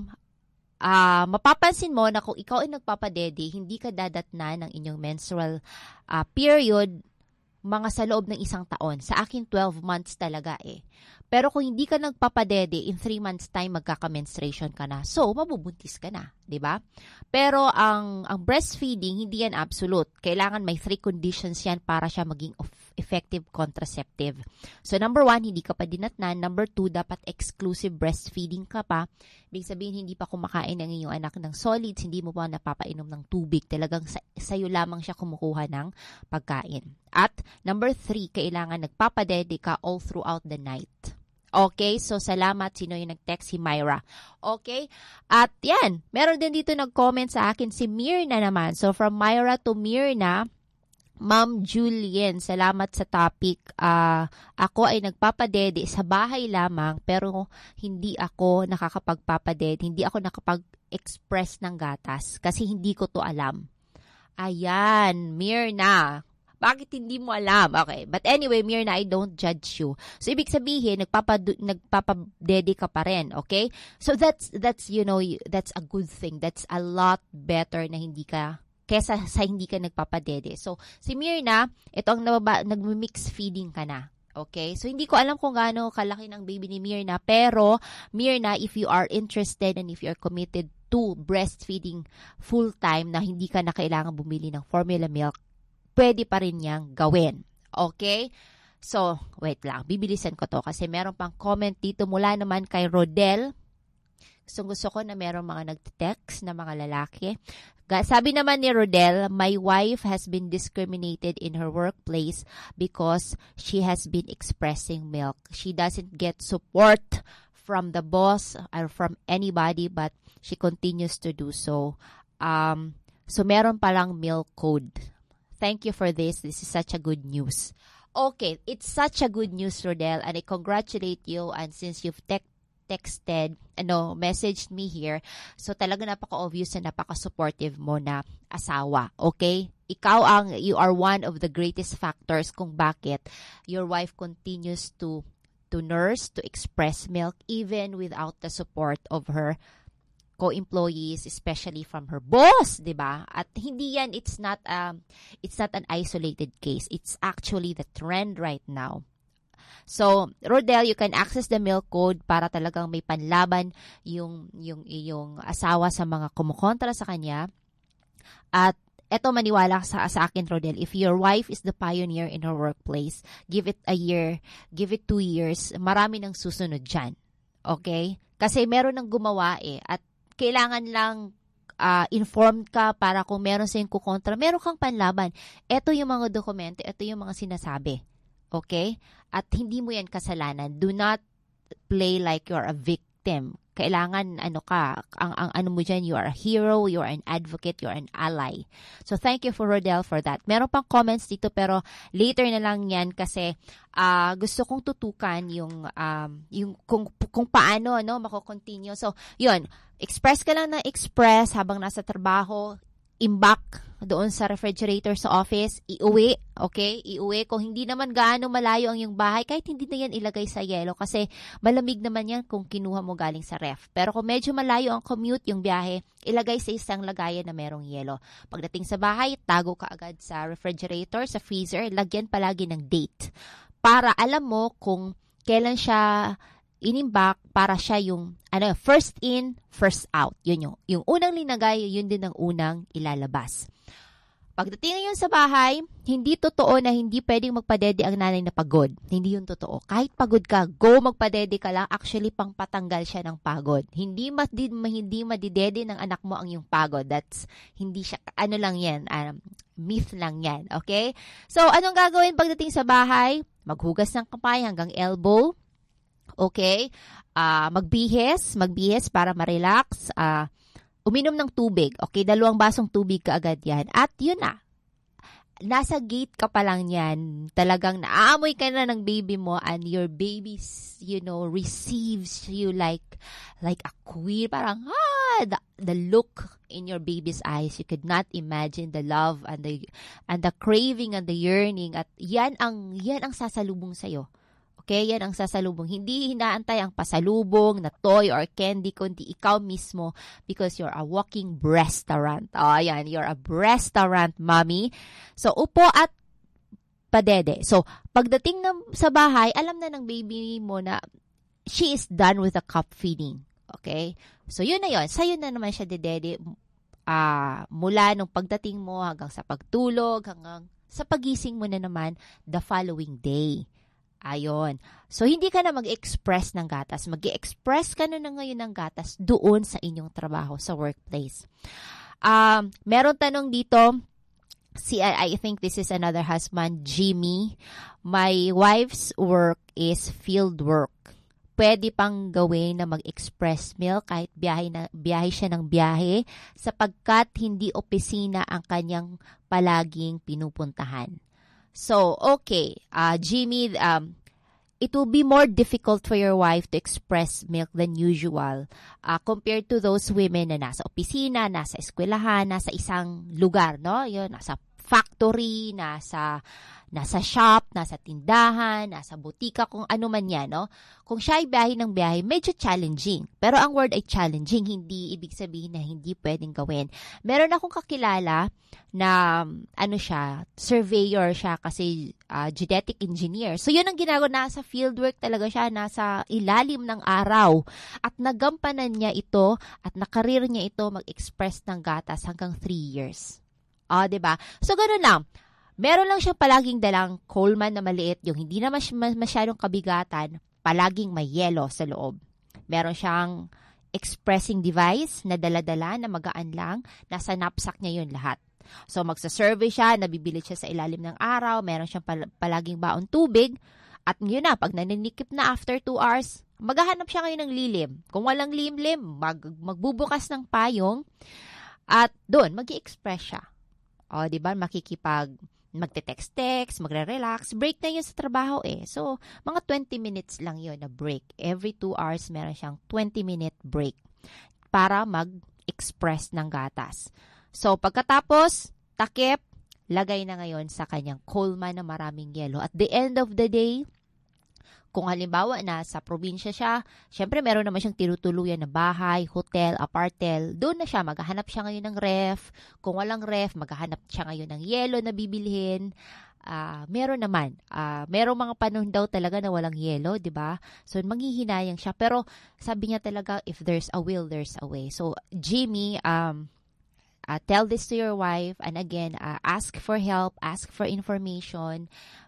uh, mapapansin mo na kung ikaw ay nagpapadede, hindi ka dadatnan ng inyong menstrual uh, period mga sa loob ng isang taon. Sa akin, twelve months talaga eh. Pero kung hindi ka nagpapadede, in three months time, magkaka-menstruation ka na. So, mabubuntis ka na. Diba? Pero ang, ang breastfeeding, hindi yan absolute. Kailangan may three conditions yan para siya maging effective contraceptive. So, number one, hindi ka pa dinatnan. Number two, dapat exclusive breastfeeding ka pa. Ibig sabihin, hindi pa kumakain ng iyong anak ng solids, hindi mo pa napapainom ng tubig. Talagang sa, sa'yo lamang siya kumukuha ng pagkain. At number three, kailangan nagpapadede ka all throughout the night. Okay, so salamat sino yung nag-text, si Myra. Okay, at yan, meron din dito nag-comment sa akin si Mirna naman. So from Myra to Mirna, Ma'am Julien, salamat sa topic. Uh, ako ay nagpapadede sa bahay lamang pero hindi ako nakakapagpapadede, hindi ako nakapag-express ng gatas kasi hindi ko to alam. Ayan, Mirna. Bakit hindi mo alam? Okay. But anyway, Mirna, I don't judge you. So, ibig sabihin, nagpapadu- nagpapadede ka pa rin. Okay? So, that's, that's, you know, that's a good thing. That's a lot better na hindi ka, kesa sa hindi ka nagpapadede. So, si Mirna, ito ang nababa, nag-mix feeding ka na. Okay? So, hindi ko alam kung gaano kalaki ng baby ni Mirna. Pero, Mirna, if you are interested and if you are committed to breastfeeding full-time na hindi ka na kailangan bumili ng formula milk, pwede pa rin niyang gawin. Okay? So, wait lang. Bibilisan ko to kasi meron pang comment dito mula naman kay Rodel. Gusto gusto ko na meron mga nag-text na mga lalaki. Sabi naman ni Rodel, my wife has been discriminated in her workplace because she has been expressing milk. She doesn't get support from the boss or from anybody but she continues to do so. Um, so, meron palang milk code. Thank you for this. This is such a good news. Okay, it's such a good news, Rodel, and I congratulate you. And since you've te- texted, ano, messaged me here, so talaga napaka-obvious na napaka-supportive mo na asawa. Okay? Ikaw ang, you are one of the greatest factors kung bakit your wife continues to to nurse, to express milk, even without the support of her co-employees, especially from her boss, 'di ba? At hindi yan, it's not um it's not an isolated case. It's actually the trend right now. So, Rodel, you can access the milk code para talagang may panlaban yung yung iyong asawa sa mga kumukontra sa kanya. At eto, maniwala sa sa akin, Rodel, if your wife is the pioneer in her workplace, give it a year, give it two years, marami nang susunod dyan. Okay? Kasi meron nang gumawa eh, at kailangan lang uh, informed ka para kung meron sa yung kukontra, meron kang panlaban. Ito yung mga dokumento, ito yung mga sinasabi. Okay? At hindi mo yan kasalanan. Do not play like you're a victim. Kailangan, ano ka, ang, ang ano mo dyan, you are a hero, you are an advocate, you are an ally. So, thank you for Rodel for that. Meron pang comments dito, pero later na lang yan kasi uh, gusto kong tutukan yung, um, yung kung, kung paano, ano, mako-continue. So, yun, express ka lang na express habang nasa trabaho, imbak doon sa refrigerator sa office, iuwi, okay? Iuwi. Kung hindi naman gaano malayo ang iyong bahay, kahit hindi na yan ilagay sa yelo kasi malamig naman yan kung kinuha mo galing sa ref. Pero kung medyo malayo ang commute, yung biyahe, ilagay sa isang lagayan na merong yelo. Pagdating sa bahay, tago ka agad sa refrigerator, sa freezer, lagyan palagi ng date. Para alam mo kung kailan siya inimbak, para siya yung ano, first in, first out. Yun yung, yung unang linagay, yun din ang unang ilalabas. Pagdating ngayon sa bahay, hindi totoo na hindi pwedeng magpadede ang nanay na pagod. Hindi yun totoo. Kahit pagod ka, go magpadede ka lang. Actually, pang patanggal siya ng pagod. Hindi madi, hindi madidede ng anak mo ang yung pagod. That's, hindi siya, ano lang yan, um, myth lang yan. Okay? So, anong gagawin pagdating sa bahay? Maghugas ng kamay hanggang elbow. Okay? Uh, magbihis, magbihis para ma-relax. Uh, uminom ng tubig. Okay? Dalawang basong tubig ka agad yan. At yun na. Nasa gate ka pa lang yan. Talagang naamoy ka na ng baby mo and your baby, you know, receives you like like a queen. Parang, ah, the, the look in your baby's eyes. You could not imagine the love and the and the craving and the yearning. At yan ang, yan ang sasalubong sa'yo. Okay, yan ang sasalubong. Hindi hinaantay ang pasalubong na toy or candy, kundi ikaw mismo because you're a walking breastaurant. Oh, yan, you're a breastaurant, mommy. So, upo at padede. So, pagdating ng, sa bahay, alam na ng baby mo na she is done with the cup feeding. Okay? So, yun na yun. Sa'yo na naman siya dedede uh, mula nung pagdating mo hanggang sa pagtulog, hanggang sa pagising mo na naman the following day. Ayon. So, hindi ka na mag-express ng gatas. Mag-express ka na, na ngayon ng gatas doon sa inyong trabaho, sa workplace. Um, meron tanong dito, si, I, I think this is another husband, Jimmy. My wife's work is field work. Pwede pang gawin na mag-express milk kahit biyahe, na, biyahe siya ng biyahe sapagkat hindi opisina ang kanyang palaging pinupuntahan. So, okay, uh, Jimmy, um, it will be more difficult for your wife to express milk than usual uh, compared to those women na nasa opisina, nasa eskwelahan, nasa isang lugar, no? Yun, nasa factory, nasa nasa shop, nasa tindahan, nasa butika, kung ano man yan, no? Kung siya ay biyahe ng biyahe, medyo challenging. Pero ang word ay challenging, hindi ibig sabihin na hindi pwedeng gawin. Meron akong kakilala na, ano siya, surveyor siya kasi uh, genetic engineer. So, yun ang ginagawa, nasa fieldwork talaga siya, nasa ilalim ng araw. At nagampanan niya ito, at nakareer niya ito mag-express ng gatas hanggang three years. Ah, uh, diba? So, gano'n lang. Meron lang siyang palaging dalang Coleman na maliit, yung hindi na mas, masyadong kabigatan, palaging may yelo sa loob. Meron siyang expressing device na dala-dala na magaan lang, nasa knapsack niya yun lahat. So, magsa-survey siya, nabibili siya sa ilalim ng araw, meron siyang pal- palaging baon tubig, at yun na, pag naninikip na after two hours, maghahanap siya ngayon ng lilim. Kung walang limlim, mag- magbubukas ng payong, at doon, mag-i-express siya. O, di ba, makikipag magte-text-text, magre-relax, break na yun sa trabaho eh. So, mga twenty minutes lang yun na break. Every two hours, meron siyang twenty minute break para mag-express ng gatas. So, pagkatapos, takip, lagay na ngayon sa kanyang Coleman na maraming yelo. At the end of the day, kung halimbawa na sa probinsya siya, syempre meron naman siyang tinutuluyan na bahay, hotel, apartel. Doon na siya, maghahanap siya ngayon ng ref. Kung walang ref, maghahanap siya ngayon ng yelo na bibilhin. Uh, meron naman. Uh, merong mga panahon daw talaga na walang yelo, di ba? So, manghihinayang siya. Pero sabi niya talaga, if there's a will, there's a way. So, Jimmy, um, uh, tell this to your wife. And again, uh, ask for help, ask for information.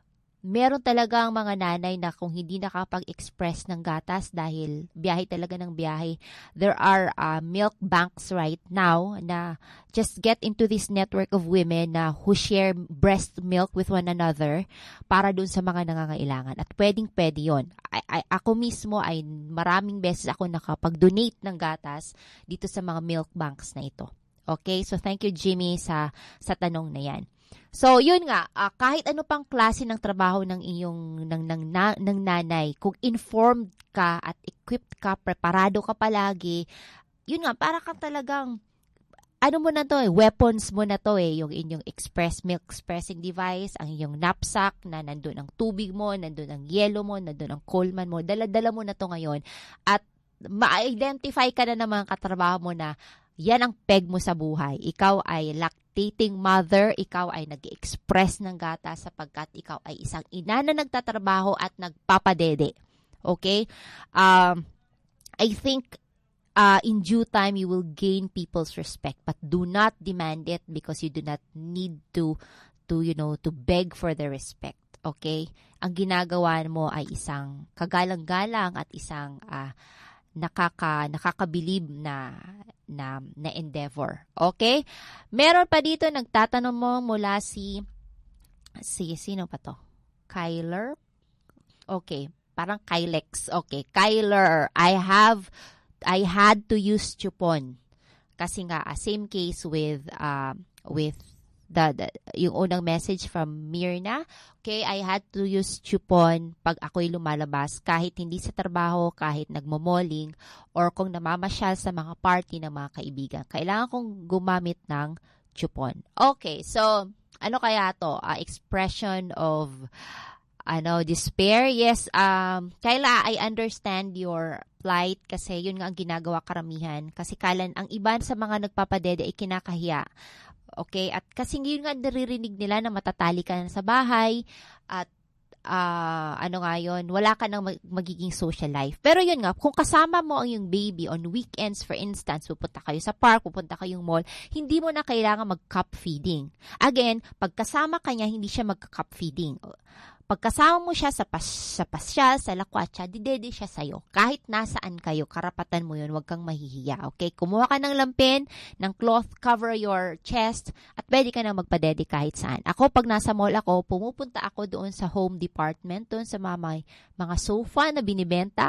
Meron talagang mga nanay na kung hindi nakapag-express ng gatas dahil biyahe talaga ng biyahe, there are uh, milk banks right now na just get into this network of women na who share breast milk with one another para dun sa mga nangangailangan. At pwedeng-pwede yun. I, I, ako mismo ay maraming beses ako nakapag-donate ng gatas dito sa mga milk banks na ito. Okay? So, thank you, Jimmy, sa, sa tanong na yan. So, yun nga, uh, kahit ano pang klase ng trabaho ng iyong ng, ng, na, ng nanay, kung informed ka at equipped ka, preparado ka palagi, yun nga, para kang talagang, ano mo na to eh, weapons mo na to eh, yung inyong express milk expressing device, ang inyong knapsack na nandun ang tubig mo, nandun ang yelo mo, nandun ang Coleman mo, dala-dala mo na to ngayon. At ma-identify ka na ng mga katrabaho mo na yan ang peg mo sa buhay. Ikaw ay lactating mother, ikaw ay nag-express ng gatas sapagkat ikaw ay isang ina na nagtatrabaho at nagpapadede. Okay? Um, I think Uh, in due time, you will gain people's respect, but do not demand it because you do not need to, to you know, to beg for their respect. Okay? Ang ginagawa mo ay isang kagalang-galang at isang uh, nakaka nakakabilib na na na endeavor. Okay? Meron pa dito nagtatanong mo mula si si sino pa to? Kyler? Okay, parang Kylex. Okay, Kyler, I have I had to use chupon. Kasi nga, uh, same case with uh, with the, the yung unang message from Mirna. Okay, I had to use chupon pag ako'y lumalabas kahit hindi sa trabaho, kahit nagmomoling, or kung namamasyal sa mga party ng mga kaibigan. Kailangan kong gumamit ng chupon. Okay, so ano kaya to? Uh, expression of ano, despair. Yes, um, Kayla, I understand your plight kasi yun nga ang ginagawa karamihan. Kasi kalan, ang iba sa mga nagpapadede ay kinakahiya. Okay? At kasi yun nga naririnig nila na matatali ka na sa bahay at uh, ano nga yun, wala ka nang mag- magiging social life. Pero yun nga, kung kasama mo ang yung baby on weekends, for instance, pupunta kayo sa park, pupunta kayong mall, hindi mo na kailangan mag-cup feeding. Again, pagkasama ka niya, hindi siya mag-cup feeding. Pagkasama mo siya sa, pas- sa pasyal, sa lakwatsa, didede siya sa'yo. Kahit nasaan kayo, karapatan mo yun, huwag kang mahihiya. Okay? Kumuha ka ng lampin, ng cloth, cover your chest, at pwede ka nang magpadede kahit saan. Ako, pag nasa mall ako, pumupunta ako doon sa home department, doon sa mga, mga sofa na binibenta.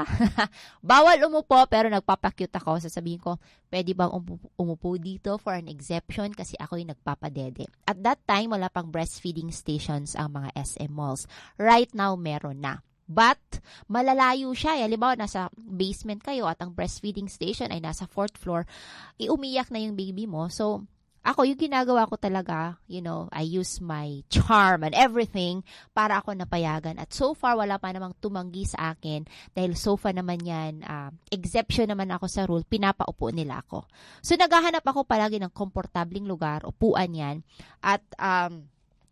Bawal umupo, pero nagpapakyut ako. Sasabihin ko, pwede bang umupo, umupo dito for an exception kasi ako'y nagpapadede. At that time, wala pang breastfeeding stations ang mga S M malls. Right now, meron na. But, malalayo siya. Halimbawa, nasa basement kayo at ang breastfeeding station ay nasa fourth floor, iumiyak na yung baby mo. So, ako, yung ginagawa ko talaga, you know, I use my charm and everything para ako napayagan. At so far, wala pa namang tumanggi sa akin dahil sofa naman yan, uh, exception naman ako sa rule, pinapaupo nila ako. So, naghahanap ako palagi ng komportabling lugar, upuan yan. At, um,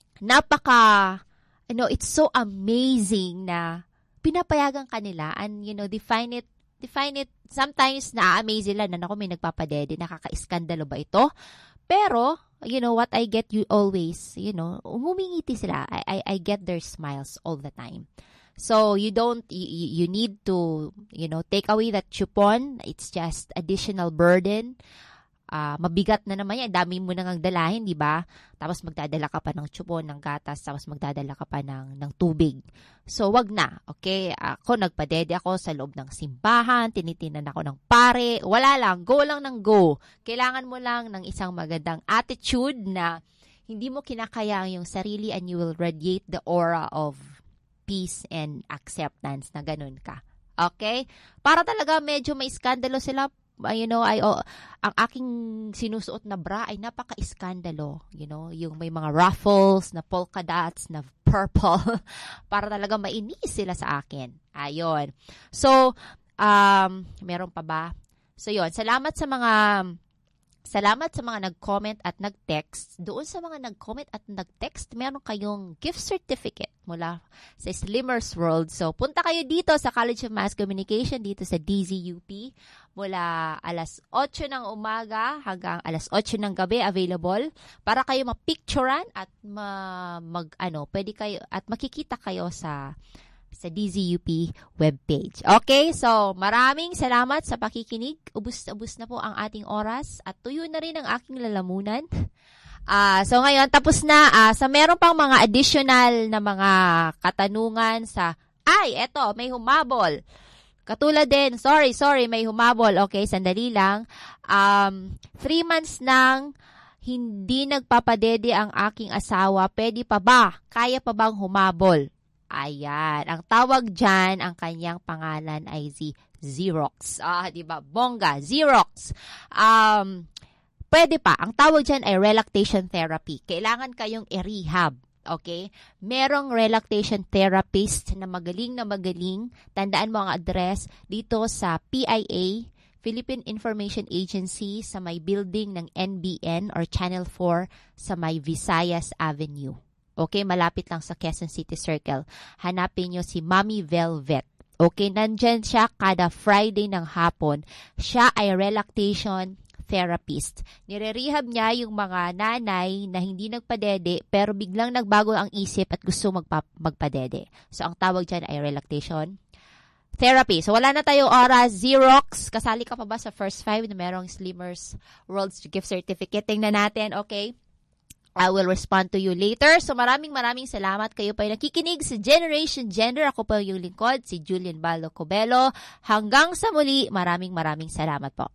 napaka... You know, it's so amazing na pinapayagan ka nila and, you know, define it, define it, sometimes na-amaze sila na ako may nagpapadede, nakaka-iskandalo ba ito? Pero, you know, what I get you always, you know, umumingiti sila. I, I, I get their smiles all the time. So, you don't, you, you need to, you know, take away that chupon. It's just additional burden. Uh, mabigat na naman yan. Dami mo nang dalahin, di ba? Tapos magdadala ka pa ng chupon, ng gatas, tapos magdadala ka pa ng, ng tubig. So, wag na. Okay? Ako, nagpadede ako sa loob ng simbahan, tinitinan ako ng pare. Wala lang. Go lang ng go. Kailangan mo lang ng isang magandang attitude na hindi mo kinakaya yung sarili and you will radiate the aura of peace and acceptance na ganun ka. Okay? Para talaga medyo may iskandalo sila. You know, I, oh, ang aking sinusuot na bra ay napaka-iskandalo. You know, yung may mga ruffles na polka dots, na purple, para talaga mainis sila sa akin. Ayon. So, um, meron pa ba? So, yun. Salamat sa mga... Salamat sa mga nag-comment at nag-text. Doon sa mga nag-comment at nag-text, meron kayong gift certificate mula sa Slimmers World. So, punta kayo dito sa College of Mass Communication, dito sa D Z U P. Mula alas otso ng umaga hanggang alas otso ng gabi available para kayo mapicturean at ma- mag, ano, pwede kayo, at makikita kayo sa sa D Z U P webpage. Okay, so maraming salamat sa pakikinig. Ubus-ubus na po ang ating oras at tuyo na rin ang aking lalamunan. Uh, so ngayon, tapos na. Uh, sa meron pang mga additional na mga katanungan sa, ay, eto, may humabol. Katulad din, sorry, sorry, may humabol. Okay, sandali lang. Um, three months nang hindi nagpapadede ang aking asawa. Pwede pa ba? Kaya pa bang humabol? Ayan. Ang tawag dyan, ang kanyang pangalan ay si Xerox. Ah, di ba? Bongga. Xerox. Um, pwede pa. Ang tawag dyan ay relactation therapy. Kailangan kayong i-rehab. Okay? Merong relactation therapist na magaling na magaling. Tandaan mo ang address dito sa P I A, Philippine Information Agency, sa may building ng N B N or Channel four sa may Visayas Avenue. Okay? Malapit lang sa Quezon City Circle. Hanapin nyo si Mami Velvet. Okay? Nandyan siya kada Friday ng hapon. Siya ay relactation therapist. Nire-rehab niya yung mga nanay na hindi nagpadede pero biglang nagbago ang isip at gusto magpa- magpadede. So, ang tawag dyan ay relactation therapy. So, wala na tayo oras. Xerox, kasali ka pa ba sa first five na merong Slimmers World's Gift Certificate? Tingnan natin, okay? I will respond to you later. So, maraming maraming salamat. Kayo pa yung nakikinig sa Generation Gender. Ako pa yung lingkod, si Julian Baldo Cubelo. Hanggang sa muli, maraming maraming salamat po.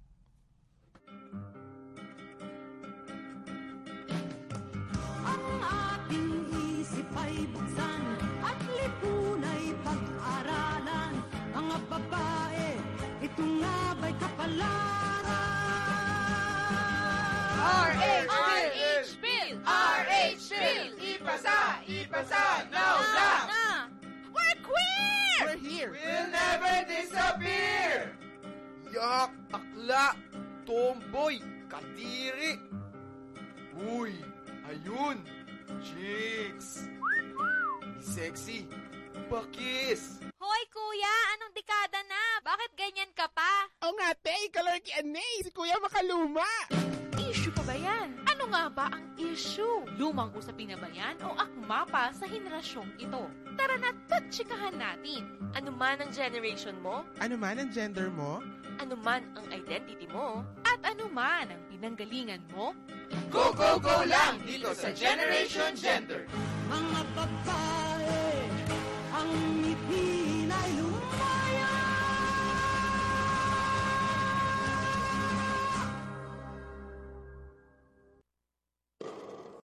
R H Bill! R H Bill! Ipasa! Ipasa! Now! Now! We're queer! We're here! We'll never disappear! Yak! Akla! Tomboy! Kadiri! Uy! Ayun! Chicks! Sexy! Bakis! Hoy, kuya! Anong dekada na? Bakit ganyan ka pa? O nga, te! Ikaw lang kianay! Si kuya makaluma! Issue pa ba yan? Ano nga ba ang issue? Lumang usapin na ba yan o akma pa sa henerasyong ito? Tara na't pagtsikahan natin. Ano man ang generation mo? Ano man ang gender mo? Ano man ang identity mo? At ano man ang pinanggalingan mo? Go, go, go lang dito sa Generation Gender! Mga babae ang ngiti